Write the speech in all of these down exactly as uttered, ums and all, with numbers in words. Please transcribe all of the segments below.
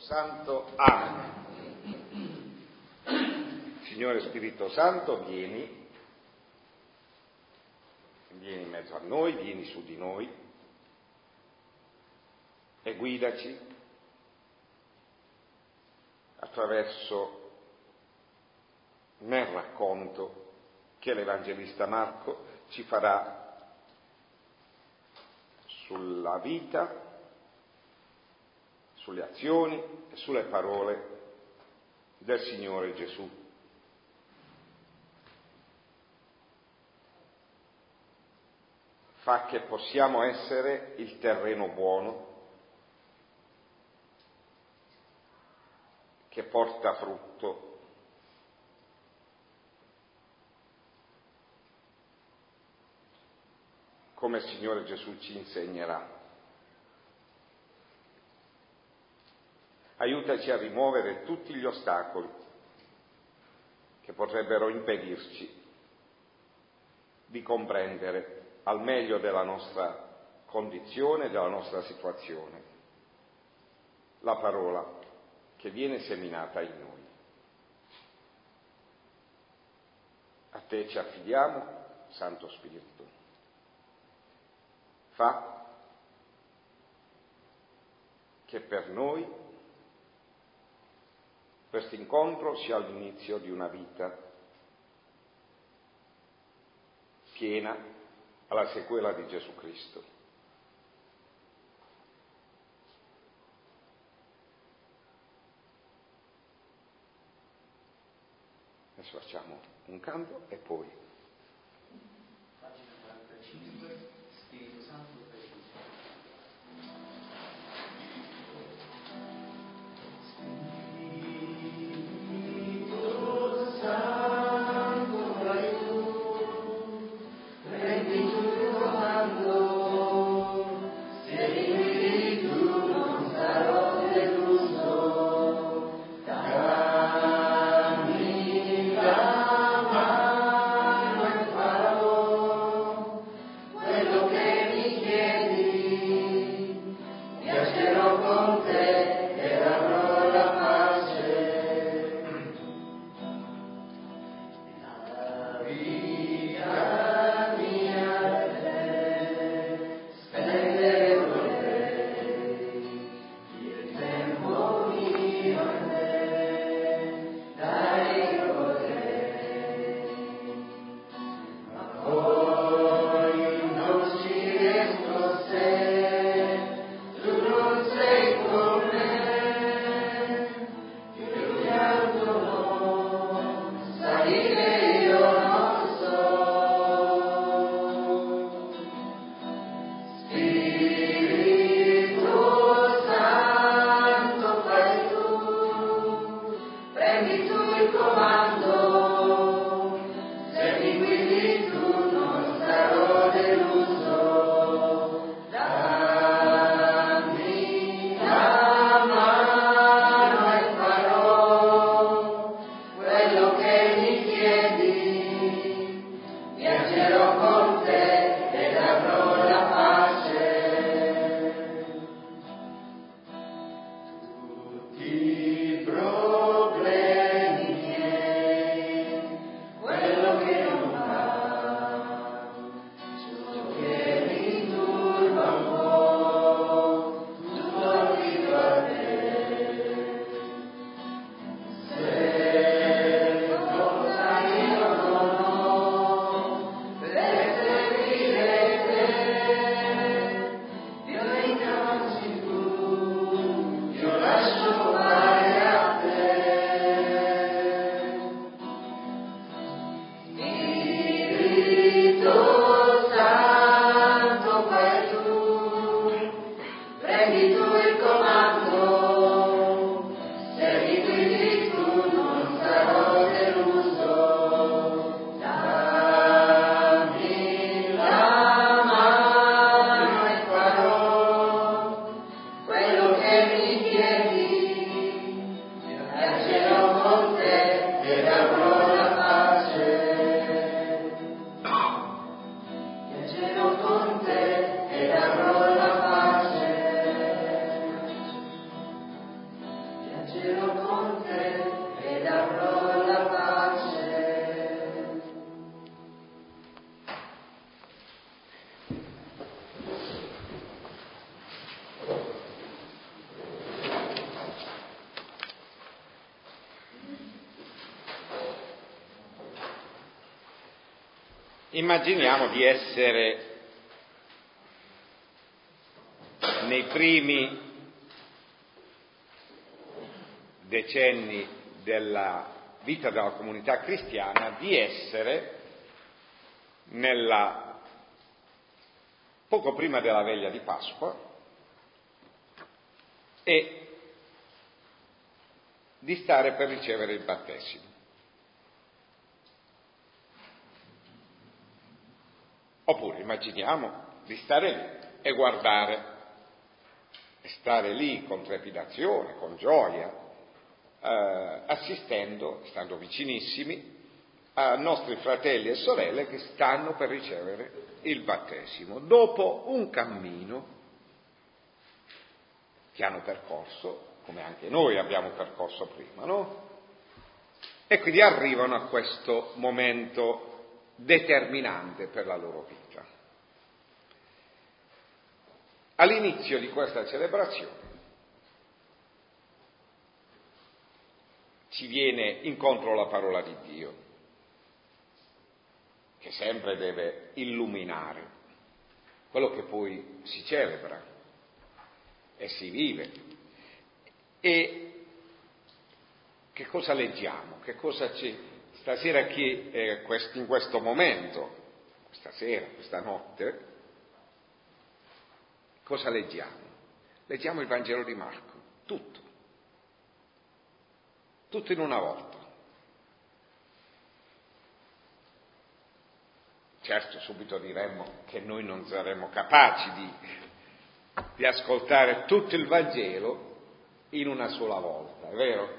Santo. Amen. Signore Spirito Santo, vieni, vieni in mezzo a noi, vieni su di noi e guidaci attraverso nel racconto che l'Evangelista Marco ci farà sulla vita, sulle azioni e sulle parole del Signore Gesù. Fa che possiamo essere il terreno buono che porta frutto, come il Signore Gesù ci insegnerà. Aiutaci a rimuovere tutti gli ostacoli che potrebbero impedirci di comprendere al meglio della nostra condizione, della nostra situazione, la parola che viene seminata in noi. A te ci affidiamo, Santo Spirito. Fa che per noi questo incontro sia l'inizio di una vita piena alla sequela di Gesù Cristo. Adesso facciamo un canto e poi. Pagina quarantacinque, Spirito Santo preciso. Amen. Immaginiamo di essere nei primi decenni della vita della comunità cristiana, di essere nella poco prima della veglia di Pasqua e di stare per ricevere il battesimo. Oppure immaginiamo di stare lì e guardare, e stare lì con trepidazione, con gioia, eh, assistendo, stando vicinissimi, a nostri fratelli e sorelle che stanno per ricevere il battesimo, dopo un cammino che hanno percorso, come anche noi abbiamo percorso prima, no? E quindi arrivano a questo momento determinante per la loro vita. All'inizio di questa celebrazione ci viene incontro la parola di Dio, che sempre deve illuminare quello che poi si celebra e si vive. E che cosa leggiamo? Che cosa ci... Stasera qui, eh, in questo momento, stasera, questa notte, cosa leggiamo? Leggiamo il Vangelo di Marco, tutto, tutto in una volta. Certo, subito diremmo che noi non saremmo capaci di, di ascoltare tutto il Vangelo in una sola volta, è vero?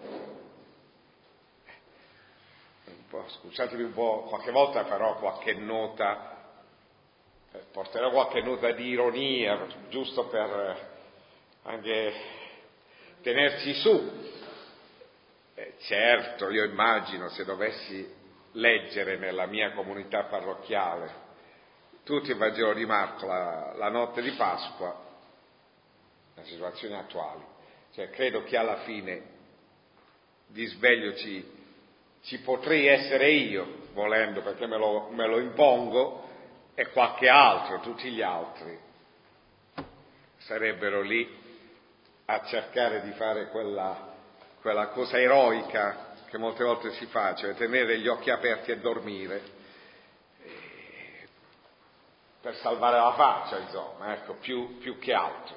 Scusatemi un po', qualche volta farò qualche nota, eh, porterò qualche nota di ironia, giusto per eh, anche tenerci su. Eh, certo, io immagino se dovessi leggere nella mia comunità parrocchiale tutto il Vangelo di Marco la, la notte di Pasqua, le situazioni attuali, cioè credo che alla fine di sveglio ci Ci potrei essere io, volendo, perché me lo, me lo impongo, e qualche altro, tutti gli altri sarebbero lì a cercare di fare quella, quella cosa eroica che molte volte si fa, cioè tenere gli occhi aperti e dormire, eh, per salvare la faccia, insomma, ecco, più, più che altro.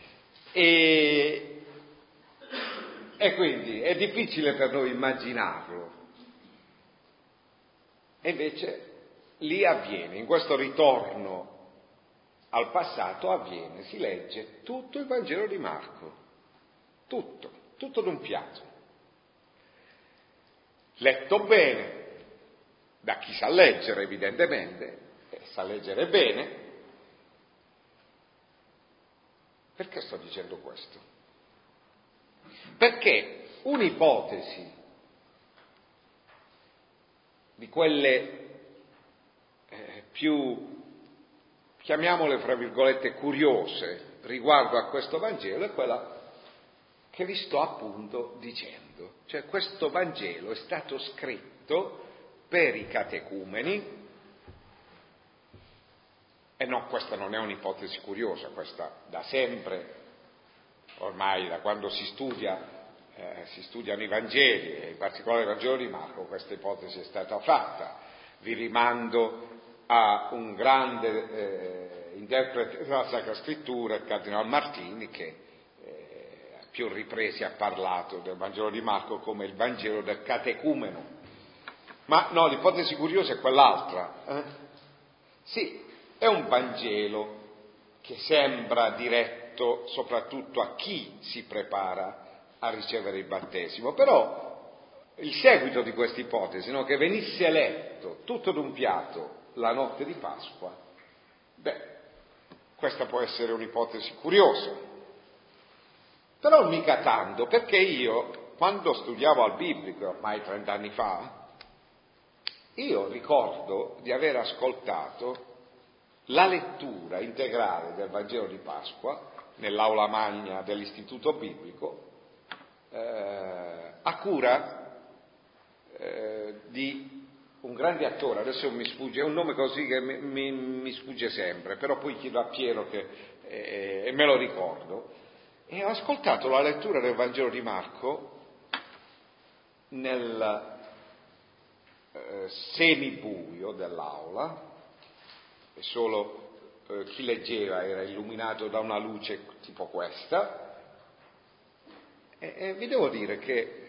E, e quindi è difficile per noi immaginarlo. E invece lì avviene, in questo ritorno al passato avviene, si legge tutto il Vangelo di Marco, tutto, tutto d'un piatto. Letto bene, da chi sa leggere evidentemente, e sa leggere bene. Perché sto dicendo questo? Perché un'ipotesi di quelle eh, più, chiamiamole fra virgolette, curiose riguardo a questo Vangelo è quella che vi sto appunto dicendo. Cioè questo Vangelo è stato scritto per i catecumeni, e no, questa non è un'ipotesi curiosa, questa da sempre, ormai da quando si studia Eh, si studiano i Vangeli, e in particolare il Vangelo di Marco, questa ipotesi è stata fatta. Vi rimando a un grande eh, interprete della Sacra Scrittura, il Cardinal Martini, che eh, a più riprese ha parlato del Vangelo di Marco come il Vangelo del catecumeno. Ma no, l'ipotesi curiosa è quell'altra. Eh? Sì, è un Vangelo che sembra diretto soprattutto a chi si prepara a ricevere il battesimo, però il seguito di questa ipotesi, no, che venisse letto tutto d'un piatto la notte di Pasqua, beh, questa può essere un'ipotesi curiosa, però mica tanto, perché io, quando studiavo al biblico, ormai trent'anni fa, io ricordo di aver ascoltato la lettura integrale del Vangelo di Pasqua nell'aula magna dell'Istituto Biblico, Eh, a cura eh, di un grande attore, adesso mi sfugge, è un nome così che mi, mi, mi sfugge sempre, però poi chiedo a Piero che eh, e me lo ricordo, e ho ascoltato la lettura del Vangelo di Marco nel eh, semibuio dell'aula, e solo eh, chi leggeva era illuminato da una luce tipo questa, e, e vi devo dire che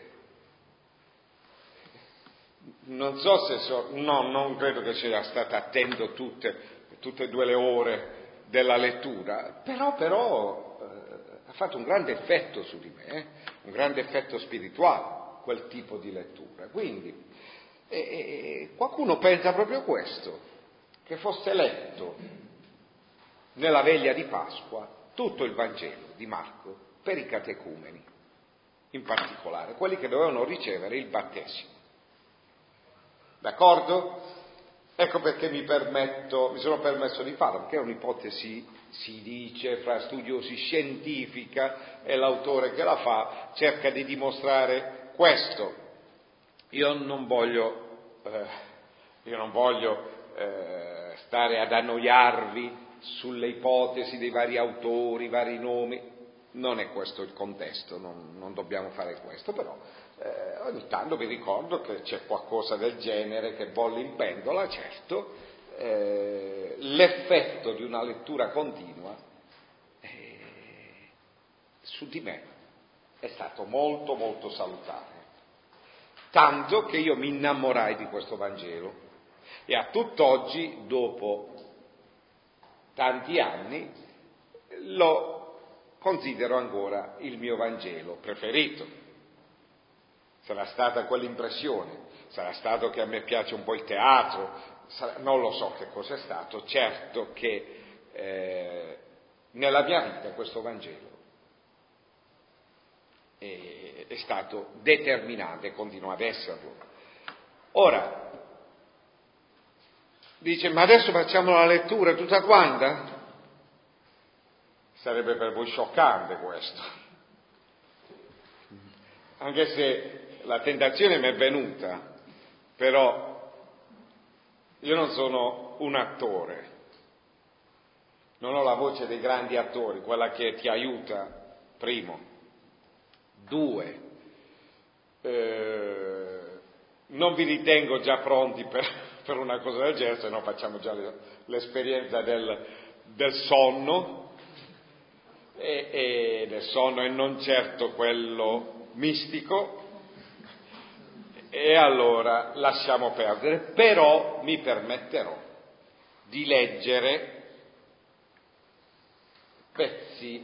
non so se so, no, non credo che sia stato attento tutte, tutte e due le ore della lettura, però, però eh, ha fatto un grande effetto su di me, eh, un grande effetto spirituale, quel tipo di lettura. Quindi eh, eh, qualcuno pensa proprio questo, che fosse letto nella veglia di Pasqua tutto il Vangelo di Marco per i catecumeni, in particolare quelli che dovevano ricevere il battesimo. D'accordo? Ecco perché mi permetto, mi sono permesso di farlo, perché è un'ipotesi, si dice, fra studiosi scientifica, e l'autore che la fa cerca di dimostrare questo. Io non voglio, eh, io non voglio eh, stare ad annoiarvi sulle ipotesi dei vari autori, vari nomi, non è questo il contesto, non, non dobbiamo fare questo, però eh, ogni tanto vi ricordo che c'è qualcosa del genere che bolle in pentola, certo, eh, l'effetto di una lettura continua eh, su di me è stato molto molto salutare, tanto che io mi innamorai di questo Vangelo e a tutt'oggi, dopo tanti anni, lo considero ancora il mio Vangelo preferito. Sarà stata quell'impressione, sarà stato che a me piace un po' il teatro, sarà, non lo so che cosa è stato, certo che eh, nella mia vita questo Vangelo è, è stato determinante e continua ad esserlo. Ora, dice, ma adesso facciamo la lettura tutta quanta? Sarebbe per voi scioccante questo, anche se la tentazione mi è venuta, però io non sono un attore, non ho la voce dei grandi attori, quella che ti aiuta, primo. Due, eh, non vi ritengo già pronti per, per una cosa del genere, se no facciamo già l'esperienza del, del sonno, e, e del sonno e non certo quello mistico, e allora lasciamo perdere, però mi permetterò di leggere pezzi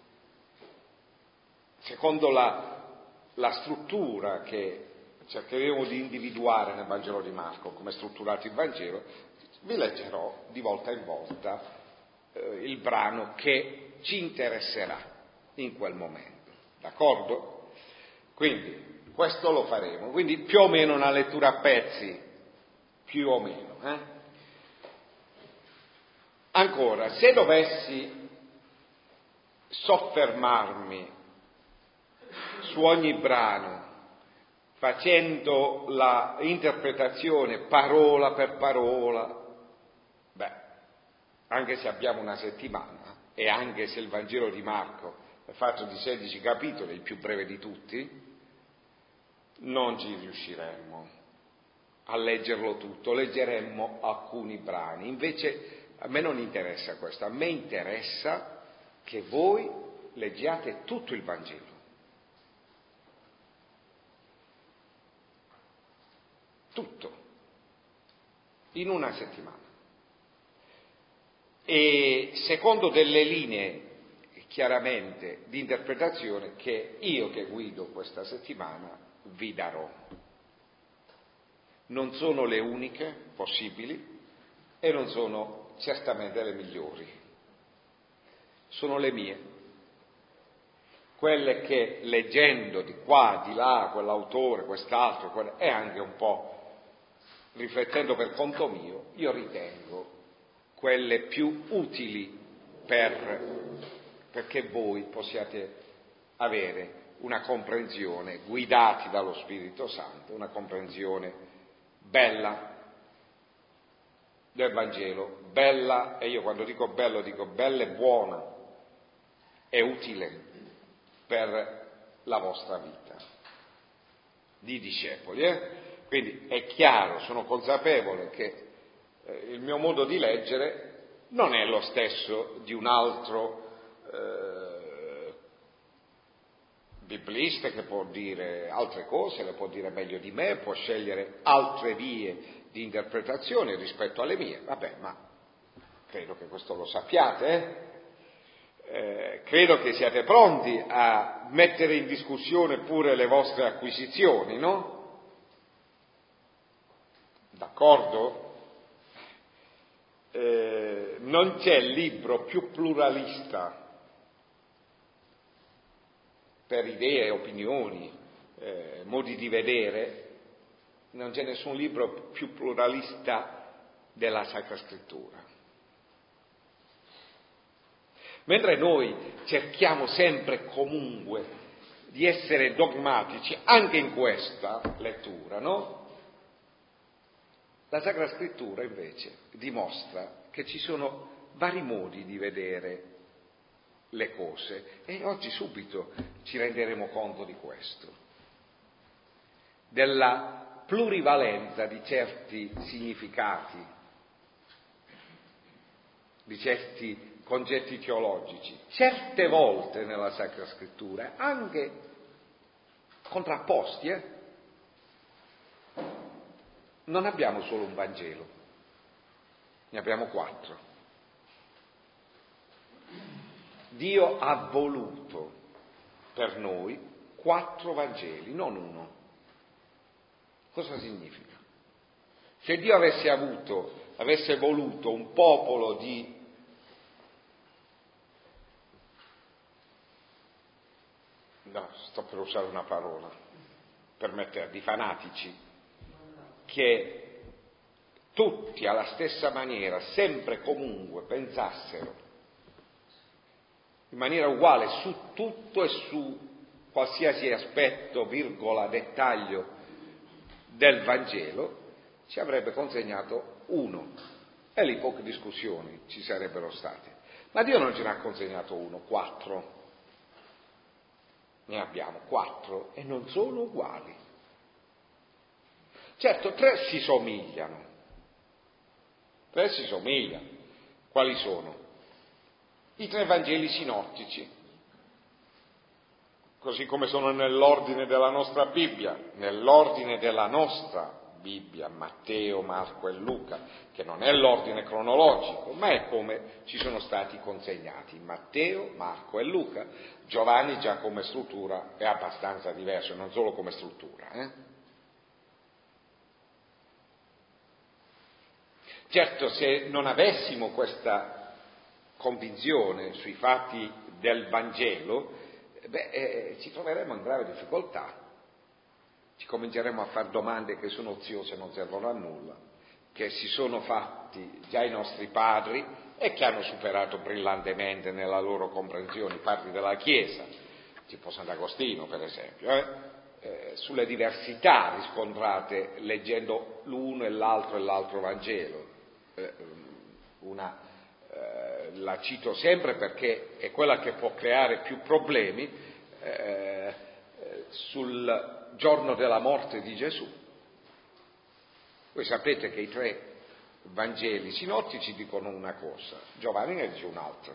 secondo la, la struttura che cercheremo di individuare nel Vangelo di Marco, come è strutturato il Vangelo. Vi leggerò di volta in volta eh, il brano che ci interesserà in quel momento, d'accordo? Quindi questo lo faremo, quindi più o meno una lettura a pezzi, più o meno. Eh? Ancora, se dovessi soffermarmi su ogni brano, facendo la interpretazione parola per parola, beh, anche se abbiamo una settimana, e anche se il Vangelo di Marco è fatto di sedici capitoli, il più breve di tutti, non ci riusciremmo a leggerlo tutto, leggeremmo alcuni brani. Invece a me non interessa questo, a me interessa che voi leggiate tutto il Vangelo. Tutto, in una settimana. E secondo delle linee chiaramente di interpretazione che io che guido questa settimana vi darò. Non sono le uniche possibili e non sono certamente le migliori, sono le mie, quelle che leggendo di qua, di là, quell'autore, quest'altro, quelle, e anche un po' riflettendo per conto mio, io ritengo quelle più utili per, perché voi possiate avere una comprensione, guidati dallo Spirito Santo, una comprensione bella del Vangelo, bella, e io quando dico bello dico bella e buona, e utile per la vostra vita di discepoli. Eh? Quindi è chiaro, sono consapevole che eh, il mio modo di leggere non è lo stesso di un altro eh, biblista che può dire altre cose, le può dire meglio di me, può scegliere altre vie di interpretazione rispetto alle mie. Vabbè, ma credo che questo lo sappiate, eh? Eh, credo che siate pronti a mettere in discussione pure le vostre acquisizioni, no? D'accordo? Eh, non c'è libro più pluralista per idee, opinioni, eh, modi di vedere, non c'è nessun libro più pluralista della Sacra Scrittura. Mentre noi cerchiamo sempre e comunque di essere dogmatici anche in questa lettura, no? La Sacra Scrittura invece dimostra che ci sono vari modi di vedere le cose e oggi subito ci renderemo conto di questo, della plurivalenza di certi significati, di certi concetti teologici, certe volte nella Sacra Scrittura, anche contrapposti. Eh? Non abbiamo solo un Vangelo, ne abbiamo quattro. Dio ha voluto per noi quattro Vangeli, non uno. Cosa significa? Se Dio avesse avuto, avesse voluto un popolo di No, sto per usare una parola, per mettere di fanatici, che tutti alla stessa maniera, sempre e comunque, pensassero in maniera uguale su tutto e su qualsiasi aspetto, virgola, dettaglio del Vangelo, ci avrebbe consegnato uno. E lì poche discussioni ci sarebbero state. Ma Dio non ce ne ha consegnato uno, quattro. Ne abbiamo quattro e non sono uguali. Certo, tre si somigliano. Tre si somigliano. Quali sono? I tre Vangeli sinottici, così come sono nell'ordine della nostra Bibbia, nell'ordine della nostra Bibbia, Matteo, Marco e Luca, che non è l'ordine cronologico, ma è come ci sono stati consegnati. Matteo, Marco e Luca. Giovanni già come struttura è abbastanza diverso, non solo come struttura. Eh? Certo, se non avessimo questa convinzione sui fatti del Vangelo, beh, eh, ci troveremmo in grave difficoltà. Ci cominceremo a fare domande che sono oziose e non servono a nulla, che si sono fatti già i nostri padri e che hanno superato brillantemente nella loro comprensione i padri della Chiesa, tipo Sant'Agostino per esempio, eh? Eh, sulle diversità riscontrate leggendo l'uno e l'altro e l'altro Vangelo. Eh, una, eh, la cito sempre perché è quella che può creare più problemi eh, sul giorno della morte di Gesù. Voi sapete che i tre Vangeli sinottici dicono una cosa, Giovanni ne dice un'altra,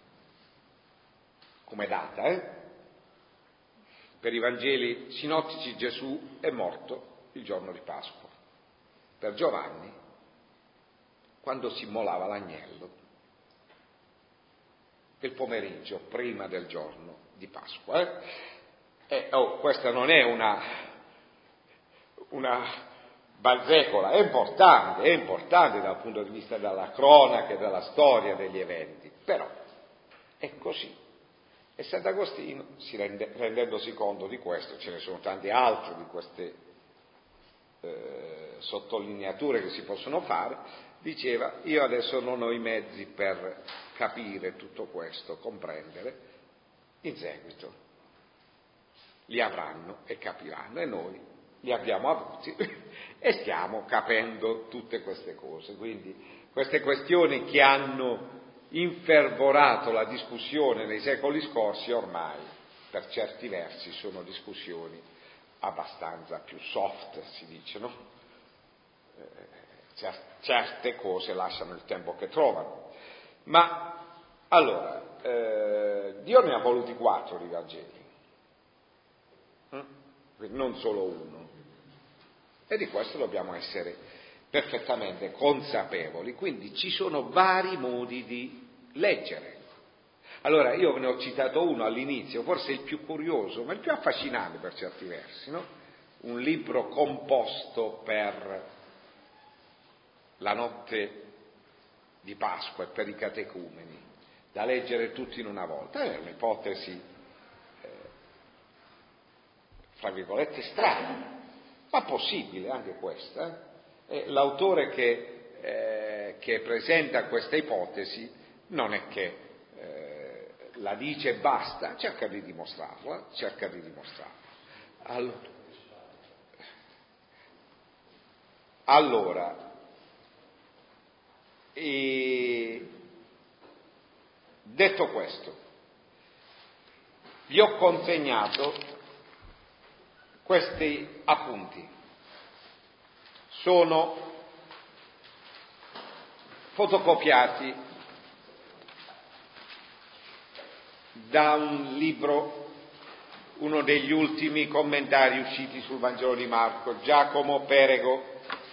come data, eh? Per i Vangeli sinottici Gesù è morto il giorno di Pasqua, per Giovanni quando si immolava l'agnello, il pomeriggio prima del giorno di Pasqua. Eh? E, oh, questa non è una, una bazzecola, è importante, è importante dal punto di vista della cronaca e della storia degli eventi, però è così. E Sant'Agostino, si rende, rendendosi conto di questo, ce ne sono tanti altri di queste eh, sottolineature che si possono fare, diceva: io adesso non ho i mezzi per capire tutto questo, comprendere, in seguito li avranno e capiranno, e noi li abbiamo avuti e stiamo capendo tutte queste cose. Quindi queste questioni che hanno infervorato la discussione nei secoli scorsi ormai per certi versi sono discussioni abbastanza più soft, si dice, no? Eh, certe cose lasciano il tempo che trovano. Ma allora, eh, Dio ne ha voluti quattro di Vangeli, hm? non solo uno, e di questo dobbiamo essere perfettamente consapevoli. Quindi ci sono vari modi di leggere. Allora, io ne ho citato uno all'inizio, forse il più curioso, ma il più affascinante per certi versi, no? Un libro composto per la notte di Pasqua e per i catecumeni, da leggere tutti in una volta. È un'ipotesi, eh, fra virgolette, strana, ma possibile anche questa. Eh? E l'autore che, eh, che presenta questa ipotesi non è che eh, la dice e basta, cerca di dimostrarla, cerca di dimostrarla. Allora, allora e, detto questo, vi ho consegnato questi appunti. Sono fotocopiati da un libro, uno degli ultimi commentari usciti sul Vangelo di Marco, Giacomo Perego,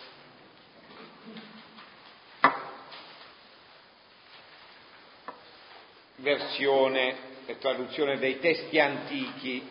versione e traduzione dei testi antichi,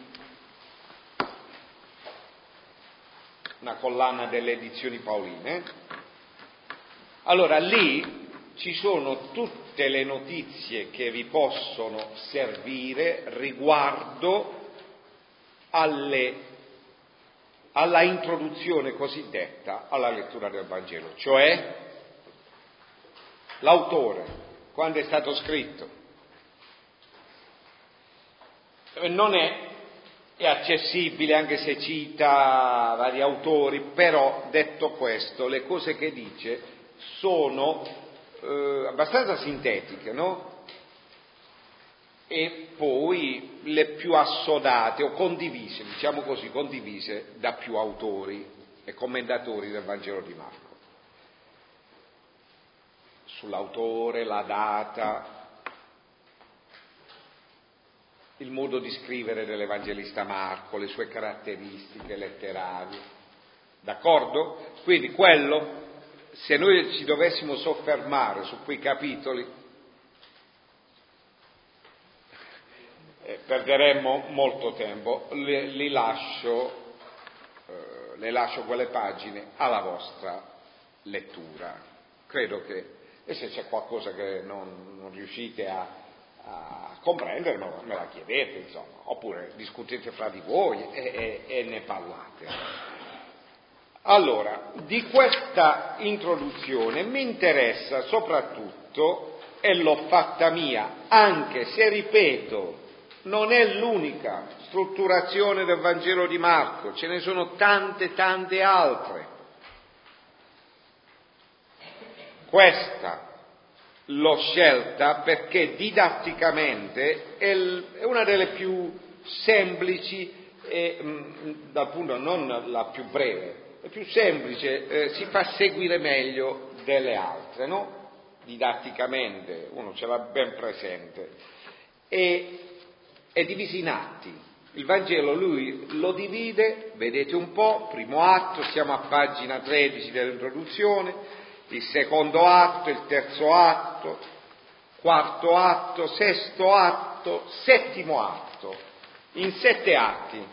una collana delle edizioni Paoline. Allora lì ci sono tutte le notizie che vi possono servire riguardo alle, alla introduzione cosiddetta alla lettura del Vangelo, cioè l'autore, quando è stato scritto. Non è, è accessibile, anche se cita vari autori, però detto questo, le cose che dice sono eh, abbastanza sintetiche, no? E poi le più assodate o condivise, diciamo così, condivise da più autori e commentatori del Vangelo di Marco. Sull'autore, la data, il modo di scrivere dell'Evangelista Marco, le sue caratteristiche letterarie, d'accordo? Quindi quello, se noi ci dovessimo soffermare su quei capitoli, eh, perderemmo molto tempo. Le, li lascio, eh, le lascio quelle pagine alla vostra lettura. Credo che, e se c'è qualcosa che non, non riuscite a a comprendere, me la chiedete, insomma, oppure discutete fra di voi e, e, e ne parlate. Allora, di questa introduzione mi interessa soprattutto, e l'ho fatta mia, anche se, ripeto, non è l'unica strutturazione del Vangelo di Marco, ce ne sono tante, tante altre. Questa l'ho scelta perché didatticamente è, l- è una delle più semplici e mh, dal punto non la più breve, è più semplice, eh, si fa seguire meglio delle altre, no? Didatticamente uno ce l'ha ben presente, e è diviso in atti. Il Vangelo lui lo divide, vedete un po', primo atto, siamo a pagina tredici dell'introduzione, il secondo atto, il terzo atto, quarto atto, sesto atto, settimo atto, in sette atti.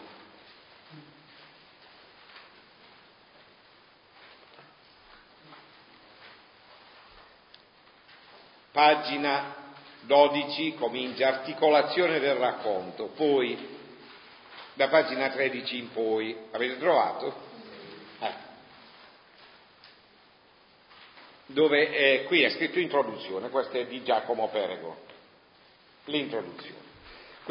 Pagina dodici comincia articolazione del racconto, poi da pagina tredici in poi, avete trovato? Eh. Dove eh, qui è scritto introduzione, questa è di Giacomo Perego, l'introduzione. Quindi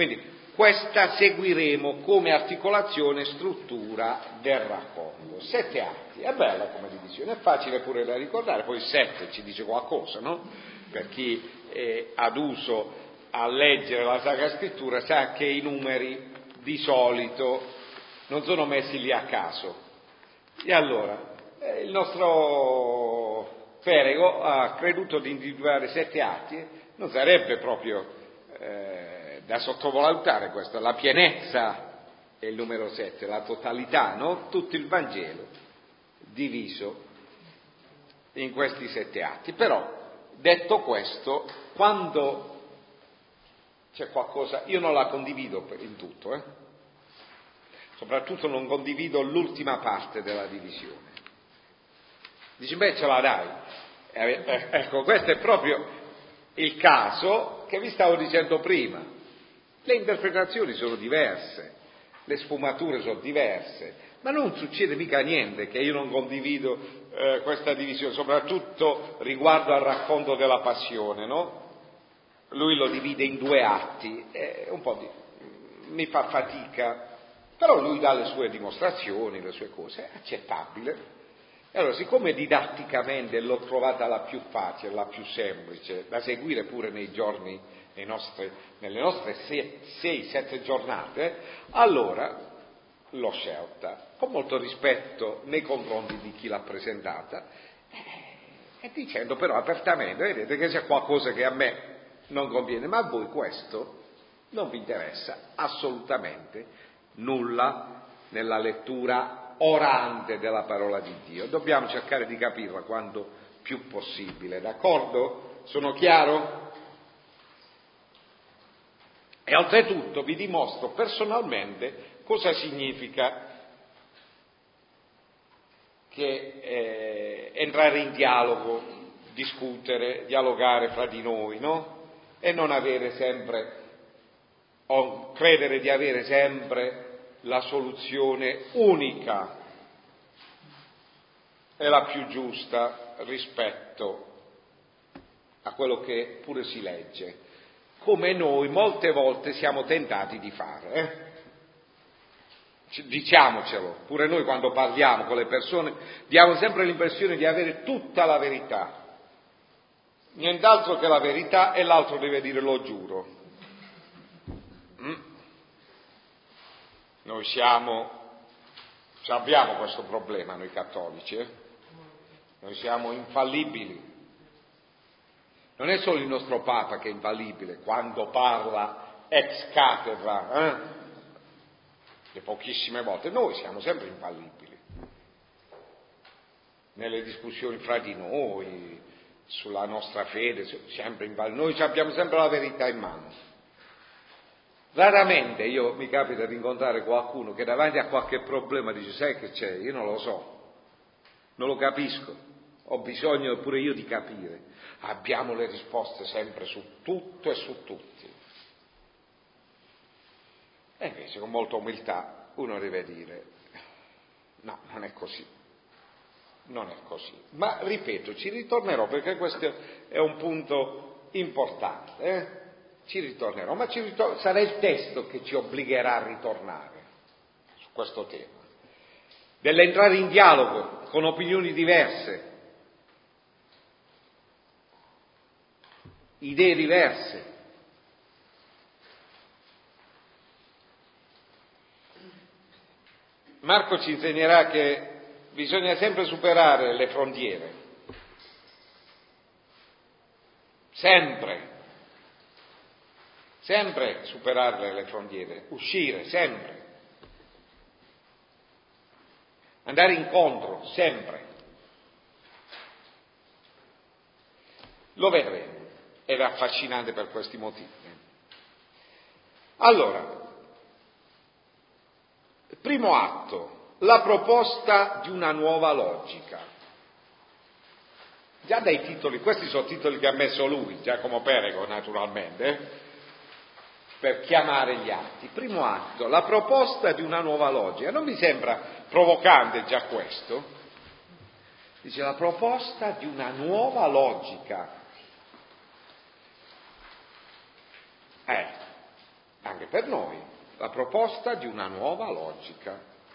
questa seguiremo come articolazione e struttura del racconto. Sette atti, è bella come divisione, è facile pure da ricordare, poi il sette ci dice qualcosa, no? Per chi è ad uso a leggere la Sacra Scrittura sa che i numeri di solito non sono messi lì a caso. E allora, eh, il nostro Perego ha creduto di individuare sette atti, non sarebbe proprio eh, da sottovalutare questo, la pienezza è il numero sette, la totalità, no? Tutto il Vangelo diviso in questi sette atti. Però, detto questo, quando c'è qualcosa, io non la condivido in tutto, eh? Soprattutto non condivido l'ultima parte della divisione. Dici, beh, ce la dai. Eh, eh, ecco, questo è proprio il caso che vi stavo dicendo prima. Le interpretazioni sono diverse, le sfumature sono diverse, ma non succede mica niente che io non condivido eh, questa divisione, soprattutto riguardo al racconto della passione, no? Lui lo divide in due atti, eh, un po' di, mi fa fatica, però lui dà le sue dimostrazioni, le sue cose, è accettabile. E allora, siccome didatticamente l'ho trovata la più facile, la più semplice, da seguire pure nei giorni, nei nostri, nelle nostre sei sette giornate, allora l'ho scelta, con molto rispetto nei confronti di chi l'ha presentata, e dicendo però apertamente, vedete che c'è qualcosa che a me non conviene, ma a voi questo non vi interessa assolutamente nulla nella lettura orante della parola di Dio. Dobbiamo cercare di capirla quanto più possibile, d'accordo? Sono chiaro? E oltretutto vi dimostro personalmente cosa significa che eh, entrare in dialogo, discutere, dialogare fra di noi, no? E non avere sempre, o credere di avere sempre la soluzione unica e la più giusta rispetto a quello che pure si legge, come noi molte volte siamo tentati di fare. Eh? Diciamocelo, pure noi quando parliamo con le persone diamo sempre l'impressione di avere tutta la verità. Nient'altro che la verità, e l'altro deve dire lo giuro. Mm? Noi siamo, abbiamo questo problema noi cattolici, eh? Noi siamo infallibili. Non è solo il nostro Papa che è infallibile quando parla ex cattedra, eh? Le pochissime volte, noi siamo sempre infallibili. Nelle discussioni fra di noi, sulla nostra fede, sempre in val- noi abbiamo sempre la verità in mano. Raramente io mi capita di incontrare qualcuno che davanti a qualche problema dice: sai che c'è? Io non lo so, non lo capisco, ho bisogno pure io di capire. Abbiamo le risposte sempre su tutto e su tutti. E invece con molta umiltà uno deve dire: no, non è così. Non è così, ma ripeto, ci ritornerò perché questo è un punto importante, eh? Ci ritornerò, ma ci ritor- sarà il testo che ci obbligherà a ritornare su questo tema, dell'entrare in dialogo con opinioni diverse, idee diverse. Marco ci insegnerà che bisogna sempre superare le frontiere, sempre, sempre superare le frontiere, uscire, sempre, andare incontro, sempre. Lo vedremo, ed è affascinante per questi motivi. Allora, primo atto, la proposta di una nuova logica. Già dai titoli, questi sono titoli che ha messo lui, Giacomo Perego naturalmente, eh, per chiamare gli atti. Primo atto, la proposta di una nuova logica. Non mi sembra provocante già questo? Dice la proposta di una nuova logica. Eh, anche per noi, la proposta di una nuova logica.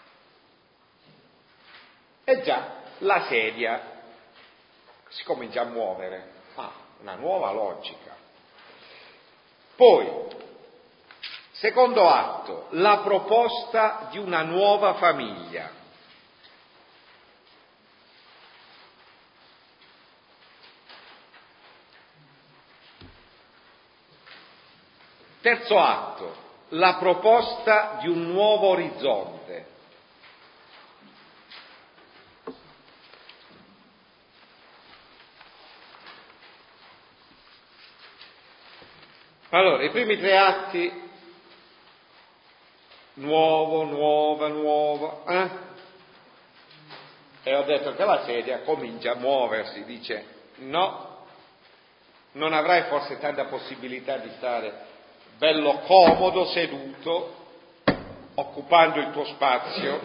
E già la sedia si comincia a muovere, ah, una nuova logica. Poi, secondo atto, la proposta di una nuova famiglia. Terzo atto, la proposta di un nuovo orizzonte. Allora, i primi tre atti, nuovo, nuova, nuova, eh? E ho detto che la sedia comincia a muoversi, dice no, non avrai forse tanta possibilità di stare bello comodo, seduto, occupando il tuo spazio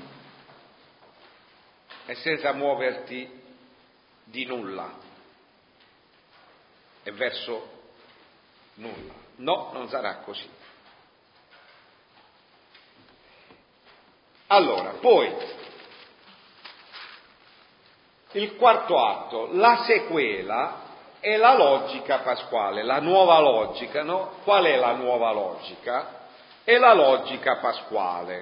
e senza muoverti di nulla e verso nulla. No, non sarà così. Allora, poi, il quarto atto, la sequela è la logica pasquale, la nuova logica, no? Qual è la nuova logica? È la logica pasquale.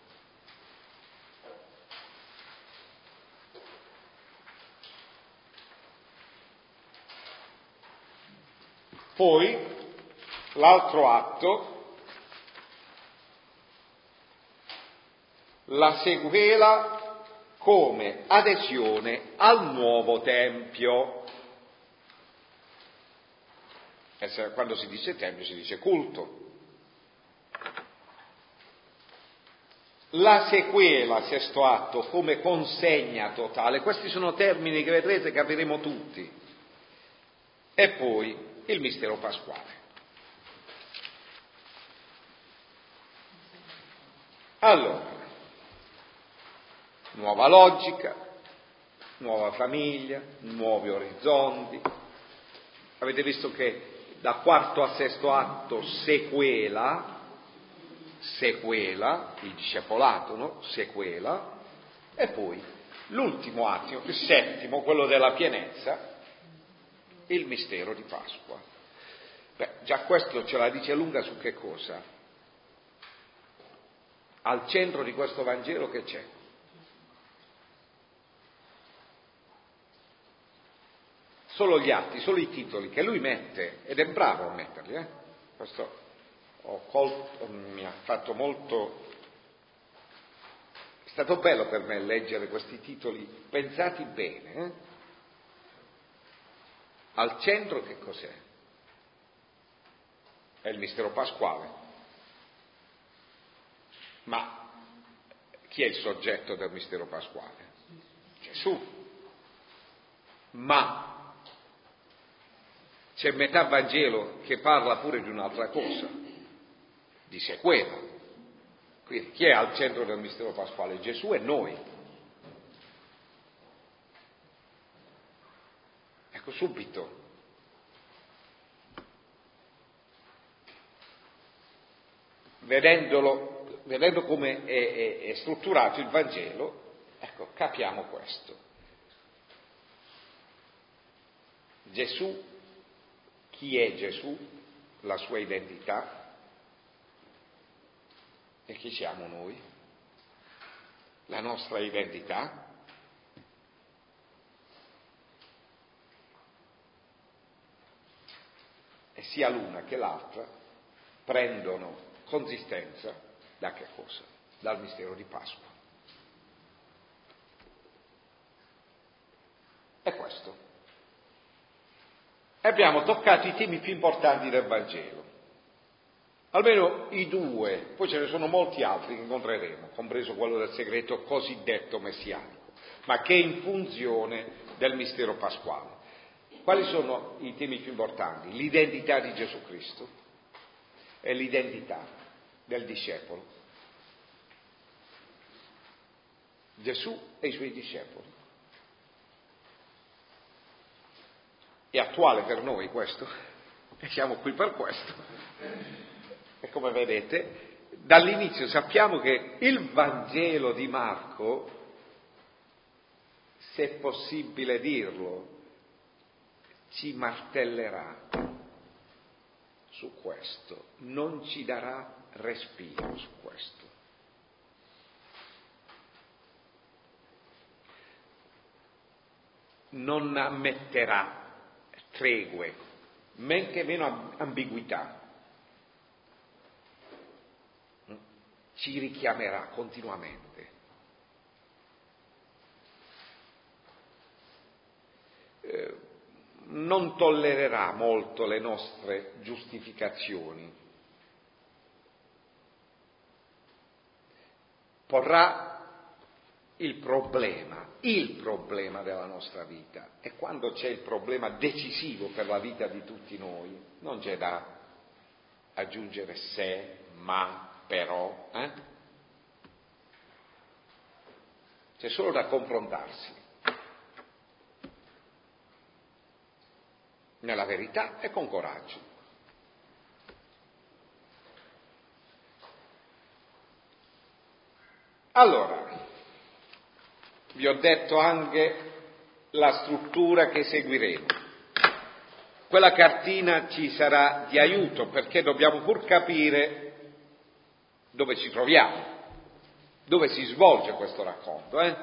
Poi, l'altro atto, la sequela come adesione al nuovo Tempio. Quando si dice Tempio si dice culto. La sequela, sesto atto, come consegna totale. Questi sono termini che vedrete, capiremo tutti. E poi il mistero pasquale. Allora, nuova logica, nuova famiglia, nuovi orizzonti. Avete visto che da quarto a sesto atto sequela, sequela, il discepolato, no? Sequela, e poi l'ultimo attimo, il settimo, quello della pienezza, il mistero di Pasqua. Beh, già questo ce la dice lunga su che cosa? Al centro di questo Vangelo che c'è? Solo gli atti, solo i titoli che lui mette, ed è bravo a metterli, eh? Questo ho colto, mi ha fatto molto, è stato bello per me leggere questi titoli pensati bene, eh? Al centro che cos'è? È il mistero pasquale. Ma chi è il soggetto del mistero pasquale? Gesù. Ma c'è metà Vangelo che parla pure di un'altra cosa, di sequela. Quindi chi è al centro del mistero pasquale? Gesù e noi. Ecco subito. Vedendolo, vedendo come è, è, è strutturato il Vangelo, ecco, capiamo questo. Gesù, chi è Gesù, la sua identità, e chi siamo noi, la nostra identità. E sia l'una che l'altra prendono consistenza da che cosa? Dal mistero di Pasqua. È questo. E abbiamo toccato i temi più importanti del Vangelo. Almeno i due, poi ce ne sono molti altri che incontreremo, compreso quello del segreto cosiddetto messianico, ma che è in funzione del mistero pasquale. Quali sono i temi più importanti? L'identità di Gesù Cristo e l'identità del discepolo. Gesù e i suoi discepoli. È attuale per noi questo, e siamo qui per questo. E come vedete, dall'inizio sappiamo che il Vangelo di Marco, se è possibile dirlo, ci martellerà su questo, non ci darà respiro su questo. Non ammetterà tregue, men che meno ambiguità. Ci richiamerà continuamente. Eh, non tollererà molto le nostre giustificazioni. Porrà il problema, il problema della nostra vita. E quando c'è il problema decisivo per la vita di tutti noi, non c'è da aggiungere se, ma, però, eh? C'è solo da confrontarsi nella verità e con coraggio. Allora, vi ho detto anche la struttura che seguiremo. Quella cartina ci sarà di aiuto perché dobbiamo pur capire dove ci troviamo, dove si svolge questo racconto. Eh?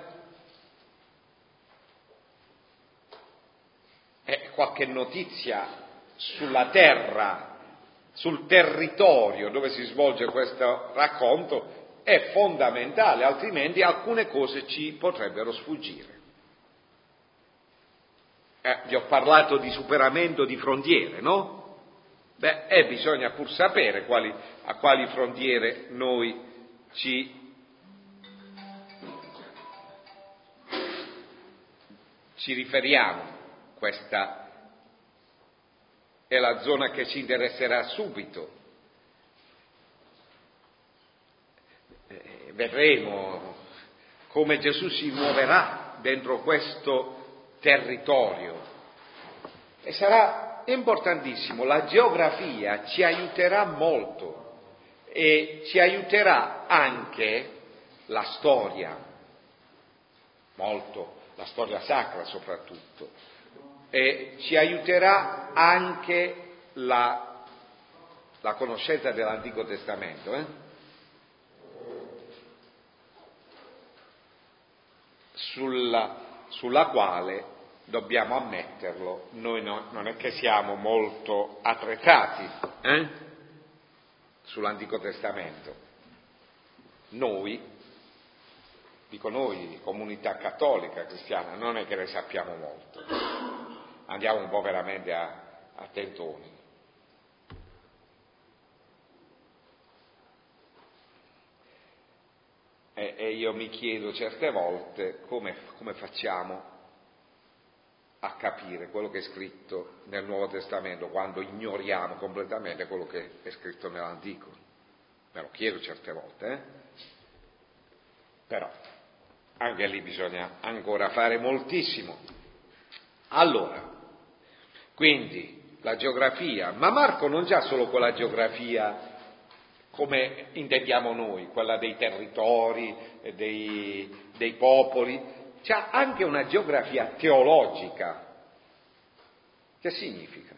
E qualche notizia sulla terra, sul territorio dove si svolge questo racconto è fondamentale, altrimenti alcune cose ci potrebbero sfuggire. Eh, vi ho parlato di superamento di frontiere, no? Beh, e bisogna pur sapere quali, a quali frontiere noi ci, ci riferiamo. Questa è la zona che ci interesserà subito. Eh, vedremo come Gesù si muoverà dentro questo territorio e sarà importantissimo. La geografia ci aiuterà molto e ci aiuterà anche la storia, molto, la storia sacra soprattutto, e ci aiuterà anche la, la conoscenza dell'Antico Testamento, eh? sulla sulla quale, dobbiamo ammetterlo, noi no, non è che siamo molto attrezzati eh? sull'Antico Testamento. Noi, dico noi, comunità cattolica, cristiana, non è che ne sappiamo molto. Andiamo un po' veramente a, a tentoni. E, e io mi chiedo certe volte come, come facciamo a capire quello che è scritto nel Nuovo Testamento quando ignoriamo completamente quello che è scritto nell'Antico. Me lo chiedo certe volte, eh? Però anche lì bisogna ancora fare moltissimo. Allora, quindi la geografia, ma Marco non già solo quella geografia come intendiamo noi, quella dei territori, dei, dei popoli, c'ha anche una geografia teologica. Che significa?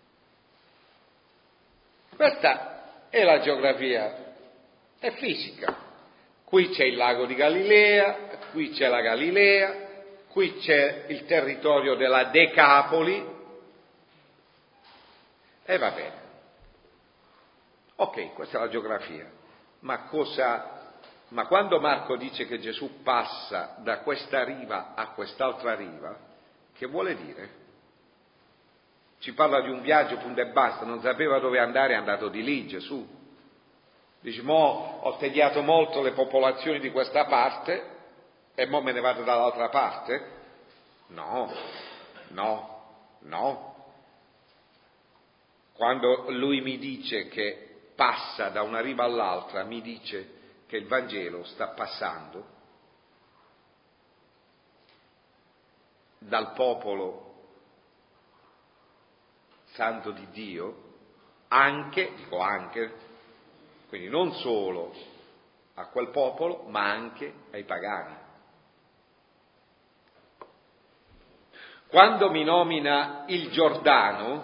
Questa è la geografia, è fisica. Qui c'è il lago di Galilea, qui c'è la Galilea, qui c'è il territorio della Decapoli, e va bene. Ok, questa è la geografia, ma cosa, ma quando Marco dice che Gesù passa da questa riva a quest'altra riva, che vuole dire? Ci parla di un viaggio, punto e basta, non sapeva dove andare, è andato di lì Gesù. Dice, mo ho tediato molto le popolazioni di questa parte e mo me ne vado dall'altra parte? No, no, no. Quando lui mi dice che passa da una riva all'altra, mi dice che il Vangelo sta passando dal popolo santo di Dio, anche, dico anche, quindi non solo a quel popolo, ma anche ai pagani. Quando mi nomina il Giordano,